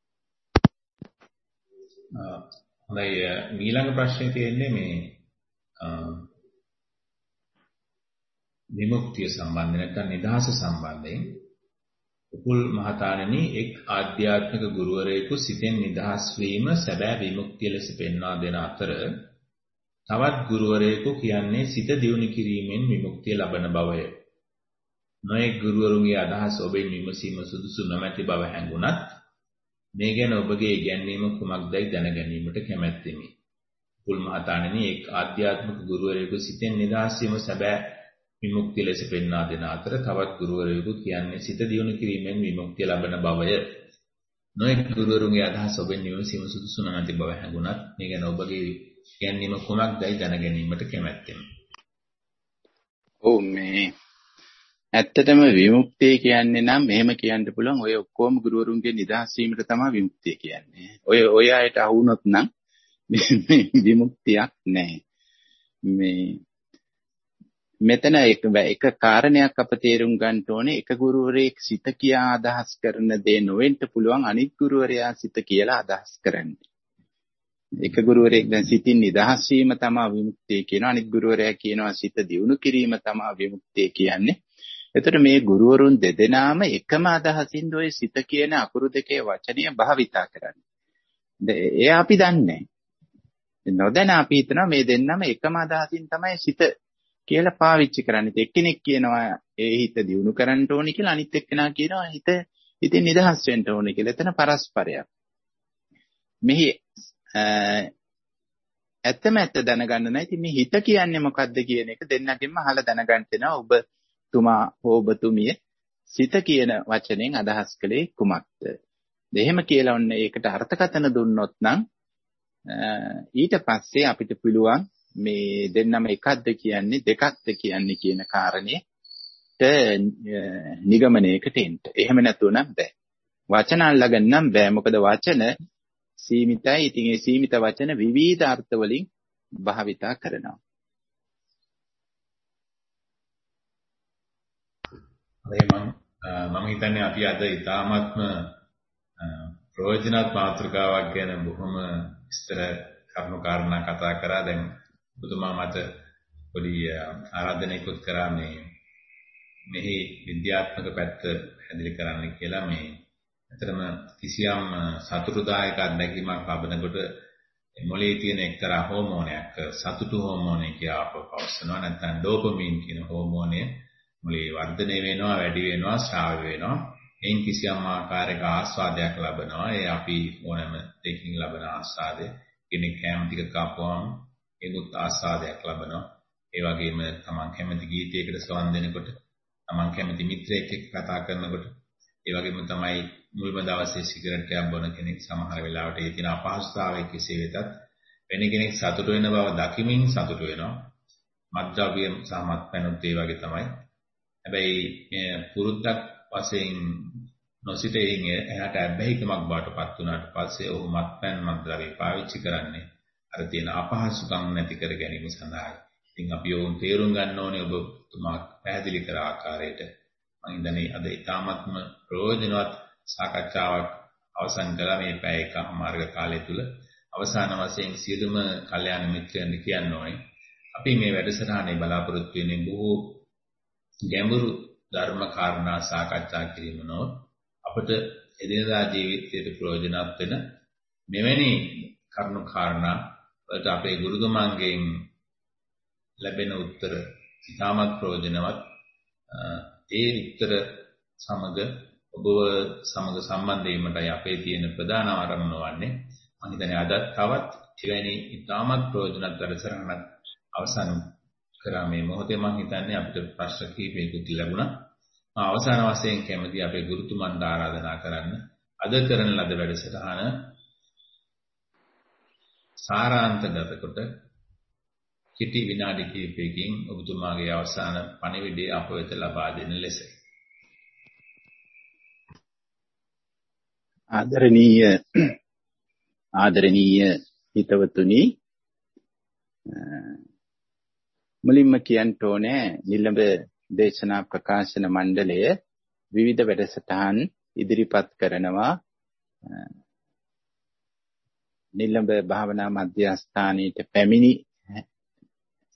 හොඳයි ඊළඟ ප්‍රශ්නේ තියෙන්නේ මේ විමුක්තිය සම්බන්ධ නැත්නම් නිදහස සම්බන්ධයෙන් උපුල් මහතාණෙනි එක් ආධ්‍යාත්මික ගුරුවරයෙකු සිතෙන් නිදහස් වීම සැබෑ විමුක්තිය ලෙස පෙන්වා දෙන අතර තවත් ගුරුවරයෙකු කියන්නේ සිත දියුණු කිරීමෙන් විමුක්තිය ලබන බවය. නොයෙක් ගුරුවරුන්ගේ අදහස් ඔබෙන් විමසීම සුදුසු නොමැති බව හැඟුණත් මේ ගැන ඔබගේ ඉගැන්වීම කුමක්දයි දැන ගැනීමට කැමැත්තෙමි. උපුල් මහතාණෙනි එක් ආධ්‍යාත්මික ගුරුවරයෙකු සිතෙන් නිදහස් වීම සැබෑ විමුක්තිය ලෙස පෙන්වා දෙන අතර තවත් ගුරුවරයෙකු කියන්නේ සිත දියුණු කිරීමෙන් විමුක්තිය ලබන බවය. නොයෙක් ගුරුවරුන්ගේ අදහස් ඔබෙන් විමසීම සුදුසු නොමැති බව හැඟුණත් මේ ගැන ඔබගේ ඉගැන්වීම කුමක්දයි දැන ගැනීමට කැමැත්තෙමි. ඔව් මේ ඇත්තටම විමුක්තිය කියන්නේ නම් මෙහෙම කියන්න පුළුවන් ඔය ඔක්කොම ගුරුවරුන්ගේ නිදහස් වීමට තමයි විමුක්තිය කියන්නේ. ඔය ඔය අයට අහුනොත් නම් විමුක්තියක් නැහැ. මේ මෙතන එක එක කාරණයක් අප තේරුම් ගන්න ඕනේ එක ගුරුවරයෙක් සිත කියා අදහස් කරන දේ නොවෙන්න පුළුවන් අනිත් ගුරුවරයා සිත කියලා අදහස් කරන්නේ. එක ගුරුවරයෙක් දැන් සිතින් නිදහස් වීම තමයි විමුක්තිය කියනවා අනිත් ගුරුවරයා කියනවා සිත දියුණු කිරීම තමයි විමුක්තිය කියන්නේ. එතකොට මේ ගුරුවරුන් දෙදෙනාම එකම අදහසින් ඔය සිත කියන අකුරු දෙකේ වචනය භාවිතා කරන්නේ. ඒ අපි දන්නේ නොදැන අපි හිතනවා මේ දෙන්නම එකම අදහසින් තමයි සිත කියලා පාවිච්චි කරන්නේ. එක්කෙනෙක් කියනවා ඒ හිත දියුණු කරන්න ඕනේ කියලා අනිත් එක්කෙනා කියනවා හිත ඉතින් නිදහස් වෙන්න ඕනේ කියලා. එතන පරස්පරයක්. මෙහි ඇත්තම ඇත්ත දැනගන්න නම් ඉතින් මේ හිත කියන්නේ මොකද්ද කියන එක දෙන්නගෙන්ම අහලා දැනගන්න වෙනවා. ඔබ තුමා හෝ ඔබතුමිය සිත කියන වචනෙන් අදහස් කළේ කුමක්ද? එහෙම කියලා ඔන්න ඒකට අර්ථකථන දුන්නොත් නම් ඊට පස්සේ අපිට පුළුවන් මේ දෙන්නම එකක්ද කියන්නේ දෙකක්ද කියන්නේ කියන කාරණේට නිගමනයකට එන්න. එහෙම නැතුව නම් බෑ. වචන අල්ලගන්න නම් බෑ. මොකද වචන සීමිතයි. ඉතින් ඒ සීමිත වචන විවිධ අර්ථ වලින් භාවිතා කරනවා. හරි මම මම හිතන්නේ අපි අද ඉතාමත්ම ප්‍රයෝජනවත් මාතෘකාවක් ගැන බොහොම විස්තර කරුණු කාරණා කතා කරා. දැන් ඔබතුමා මට පොඩි ආරාධනයකුත් කරා මේ මෙහි විද්‍යාත්මක පැත්ත පැහැදිලි කරන්න කියලා. මේ ඇත්තටම කිසියම් සතුටුදායක අත්දැකීමක් ලබනකොට මොළයේ තියෙන එක්තරා හෝමෝනයක් සතුටු හෝමෝනය කියලා පවසනවා. නැත්නම් ඩෝපමින් කියන හෝමෝනය මොළයේ වර්ධනය වෙනවා, වැඩි වෙනවා, ස්‍රාව වෙනවා. එයින් කිසියම් ආකාරයක ආස්වාදයක් ලබනවා. ඒ අපි ඕනෑම දෙකින් ලබන ආස්වාදය. කෙනෙක් කැම ටික කාපුවාම ඒකුත් ආස්වාදයක් ලබනවා. ඒ වගේම තමන් කැමති ගීතයකට සවන් දෙනකොට, තමන් කැමති මිත්‍රයෙක් එක්ක කතා කරනකොට, ඒ වගේම තමයි මුල්ම දවසේ සිගරට් එකක් බොන කෙනෙක් සමහර වෙලාවට ඒ තියෙන අපහසුතාවය කෙසේ වෙතත් වෙන කෙනෙක් සතුට වෙන බව දකිමින් සතුට වෙනවා. මත්ද්‍රව්‍ය සහ මත්පැනුත් ඒ වගේ තමයි. හැබැයි පුරුද්දක් වශයෙන් නොසිතෙයින් එහාට අබ්බැහිකමක් බවට පත් වුණාට පස්සේ ඔහු මත්පැන් මත්ද්‍රව්‍ය පාවිච්චි කරන්නේ අර තියෙන අපහසුකම් නැති කර ගැනීම සඳහායි. ඉතින් අපි ඕන් තේරුම් ගන්න ඕනේ ඔබතුමා පැහැදිලි කර ආකාරයට. මම හිතන්නේ අද ඉතාමත්ම ප්‍රයෝජනවත් සාකච්ඡාවක් අවසන් කළා මේ පැය එකමාරක කාලය තුල. අවසාන වශයෙන් සියලුම කල්යාණ මිත්‍රයන්ට කියන්න ඕනේ අපි මේ වැඩසටහනේ බලාපොරොත්තු වෙන්නේ බොහෝ ගැඹුරු ධර්ම කාරණා සාකච්ඡා කිරීම නොව අපට එදිනදා ජීවිතයේ ප්‍රයෝජනවත් වෙන මෙවැනි කරුණු කාරණා වලට අපේ ගුරුතුමන්ගෙන් ලැබෙන උත්තර ඉතාමත් ප්‍රයෝජනවත්. ඒ උත්තර සමග ඔබව සමග සම්බන්ධ වීමටයි අපේ තියෙන ප්‍රධාන ආරම්භය වන්නේ. මම හිතන්නේ අද තවත් එවැනි ඉතාමත් ප්‍රයෝජනවත් වැඩසටහනක් අවසන් කරා මේ මොහොතේ මම හිතන්නේ අපිට ප්‍රශ්න කිහිපයකුත් ලැබුණා. මම අවසාන වශයෙන් කැමති අපේ ගුරුතුමන්ට ආරාධනා කරන්න අද කරන ලද වැඩසටහන සාරාන්තගත කොට කිටි විනාඩි කිහිපයකින් ඔබතුමාගේ අවසාන පණිවිඩය අප වෙත ලබා දෙන ලෙස. ආදරණීය ආදරණීය හිතවතුනි, මුලින්ම කියන්න ඕනේ නිලඹ දේශනා ප්‍රකාශන මණ්ඩලය විවිධ වැඩසටහන් ඉදිරිපත් කරනවා. නිලඹ භාවනා මධ්‍යස්ථානයේ පැමිණි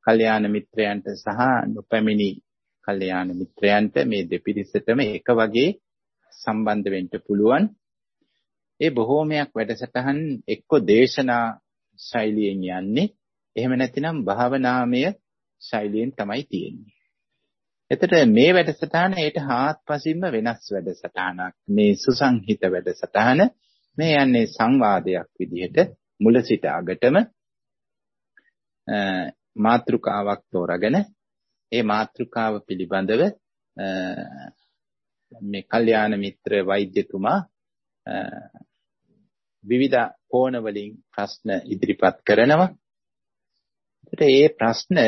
කල්යාණ මිත්‍රයන්ට සහ නොපැමිණි කල්යාණ මිත්‍රයන්ට මේ දෙපිරිසටම එක වගේ සම්බන්ධ වෙන්න පුළුවන්. ඒ බොහෝමයක් වැඩසටහන් එක්ක දේශනා ශෛලියෙන් යන්නේ. එහෙම නැතිනම් භාවනාමය ශෛලියෙන් තමයි තියෙන්නේ. එතකොට මේ වැඩසටහන ඒට හාත්පසින්ම වෙනස් වැඩසටහනක්. මේ සුසංහිත වැඩසටහන මේ යන්නේ සංවාදයක් විදිහට මුල සිට අගටම මාතෘකාවක් තෝරාගෙන ඒ මාතෘකාව පිළිබඳව මේ කල්යාණ මිත්‍ර වෛද්‍යතුමා විවිධ කෝණ වලින් ප්‍රශ්න ඉදිරිපත් කරනවා. ඒකට ඒ ප්‍රශ්න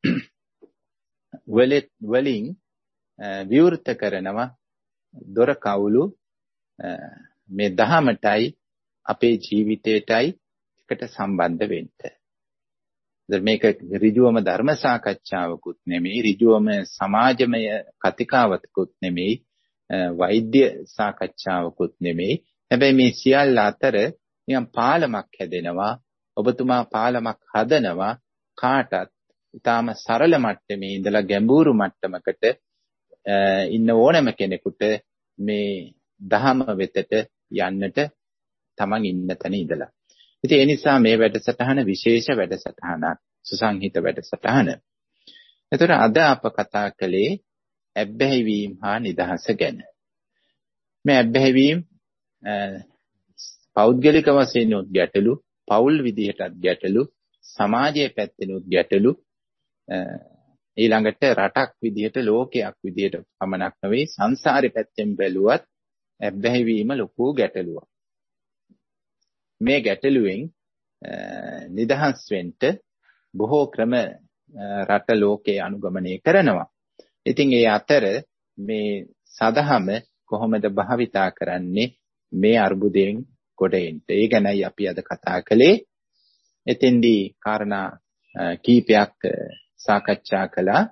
වලින් විවෘත කරනවා දොර කවුළු මේ දහමටයි අපේ ජීවිතයටයි එකට සම්බන්ධ වෙන්න. මේක ඍජුවම ධර්ම සාකච්ඡාවකුත් නෙමෙයි, ඍජුවම සමාජමය කතිකාවතකුත් නෙමෙයි, වෛද්‍ය සාකච්ඡාවකුත් නෙමෙයි. හැබැයි මේ සියල්ල අතර නිකන් පාලමක් හැදෙනවා. ඔබතුමා පාලමක් හදනවා කාටත් ඊටාම සරල මට්ටමේ ඉඳලා ගැඹුරු මට්ටමකට ඉන්න ඕනෑම කෙනෙකුට මේ දහම වෙතට යන්නට තමන් ඉන්න තැන ඉඳලා. ඉතින් ඒ නිසා මේ වැඩසටහන විශේෂ වැඩසටහනක්, සුසංහිත වැඩසටහන. ඒතර අද අප කතා කළේ ඇබ්බැහි වීම හා නිදහස ගැන. මේ ඇබ්බැහි වීම පෞද්ගලික වශයෙන් උත් ගැටලු, පෞල් විදිහටත් ගැටලු, සමාජයේ පැත්තෙනුත් ගැටලු, ඊළඟට රටක් විදිහට, ලෝකයක් විදිහට පමණක් නෙවෙයි සංසාරේ පැත්තෙන් බැලුවත් ඇබ්බැහි වීම ලොකු ගැටලුවක්. මේ ගැටලුවෙන් නිදහස් වෙන්න බොහෝ ක්‍රම රට ලෝකේ අනුගමනය කරනවා. ඉතින් ඒ අතර මේ සදහම කොහොමද භාවිතා කරන්නේ මේ අර්බුදයෙන් කොට එන්න? ඒ ගැනයි අපි අද කතා කළේ. එතෙන්දී කාරණා කීපයක් සාකච්ඡා කළා.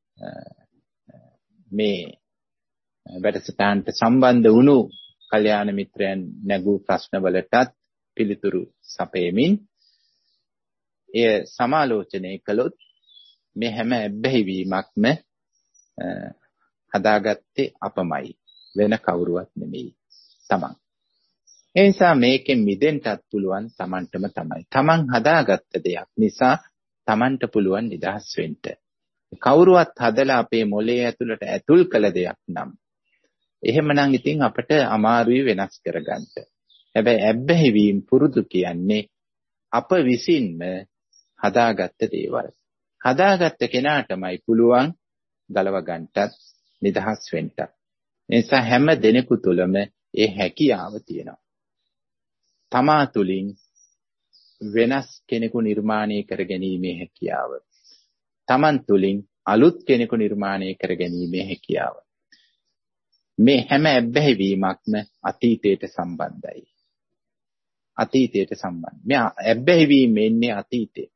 මේ වැඩසටහනට සම්බන්ධ වුණු කල්යාණ මිත්‍රයන් නැගූ ප්‍රශ්නවලටත් පිළිතුරු සපයමින් එය සමාලෝචනය කළොත් මේ හැම ඇබ්බැහි වීමක්ම හදාගත්තේ අපමයි, වෙන කවුරුවත් නෙමෙයි, තමන්. ඒ නිසා මේකෙන් මිදෙන්නත් පුළුවන් තමන්ටම තමයි. තමන් හදාගත්ත දෙයක් නිසා තමන්ට පුළුවන් නිදහස් වෙන්න. කවුරුවත් හදලා අපේ මොළේ ඇතුළට ඇතුල් කළ දෙයක් නම් එහෙමනම් ඉතින් අපිට අමාරුයි වෙනස් කරගන්න. හැබැයි ඇබ්බැහි වීම පුරුදු කියන්නේ අප විසින්ම හදාගත්ත දේවල්. හදාගත්ත කෙනාටමයි පුළුවන් ගලව ගන්නටත් නිදහස් වෙන්නත්. ඒ නිසා හැම දෙනෙකු තුළම ඒ හැකියාව තියෙනවා. තමා තුළින් වෙනස් කෙනෙකු නිර්මාණය කර ගැනීමේ හැකියාව. තමන් තුළින් අලුත් කෙනෙකු නිර්මාණය කර ගැනීමේ හැකියාව. මේ හැම ඇබ්බැහි වීමක්ම අතීතයට සම්බන්ධයි. අතීතයට සම්බන්ධ. මේ ඇබ්බැහි වීම එන්නේ අතීතේ.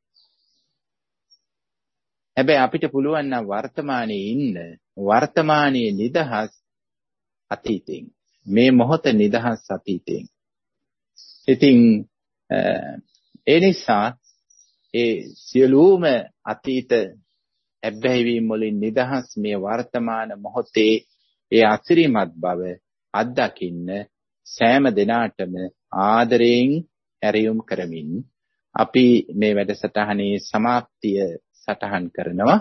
හැබැයි අපිට පුළුවන් නම් වර්තමානයේ ඉන්න, වර්තමානයේ නිදහස් අතීතෙන්. මේ මොහොත නිදහස් අතීතෙන්. ඉතින් ඒ නිසා ඒ සියලුම අතීත ඇබ්බැහි වීම වලින් නිදහස් මේ වර්තමාන මොහොතේ ඒ අසිරිමත් බව අත්දකින්න සෑම දිනාටම ආදරයෙන් ඇරයුම් කරමින් අපි මේ වැඩසටහනේ සමාප්තිය සටහන් කරනවා.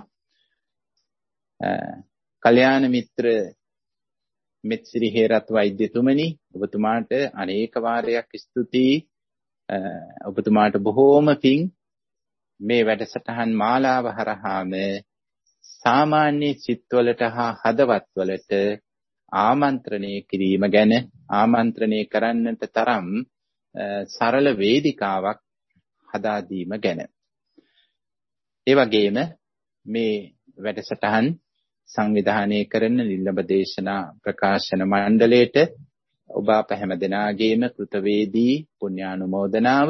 කල්‍යාණ මිත්‍ර මෙත්සිරි හේරත් වෛද්‍යතුමනි, ඔබතුමාට අනේක වාරයක් ස්තුතියි. ඔබතුමාට බොහෝම පිං. මේ වැඩසටහන් මාලාව හරහාම සාමාන්‍ය සිත්වලට හා හදවත්වලට ආමන්ත්‍රණය කිරීම ගැන, ආමන්ත්‍රණය කරන්නට තරම් සරල වේදිකාවක් හදා දීම ගැන. ඒ වගේම මේ වැඩසටහන් සංවිධානය කරන නිල්ලඹ දේශනා ප්‍රකාශන මණ්ඩලයට ඔබ අප හැම දෙනාගේම කෘතවේදී පුණ්‍යානුමෝදනාව.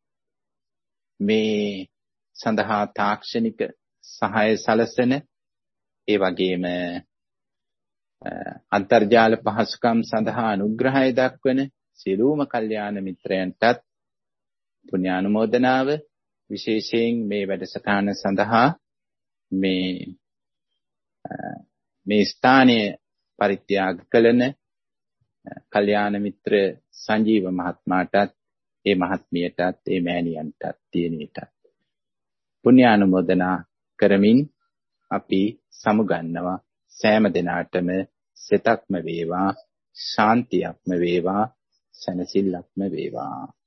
මේ සඳහා තාක්ෂණික සහාය සලසන, ඒ වගේම අන්තර්ජාල පහසුකම් සඳහා අනුග්‍රහය දක්වන සියලුම කල්යාණ මිත්‍රයන්ටත් පුණ්‍යානුමෝදනාව. විශේෂයෙන් මේ වැඩසටහන සඳහා මේ මේ ස්ථානයේ පරිත්‍යාග කළන කල්යාණ මිත්‍ර සංජීව මහත්මයාටත් ඒ මහත්මියටත් ඒ මෑණියන්ටත් දියණියටත් පුණ්‍යානුමෝදනා කරමින් අපි සමුගන්නවා. සෑම දිනාටම සිතක්ම වේවා, ශාන්තියක්ම වේවා, සැනසෙල්ලක්ම වේවා.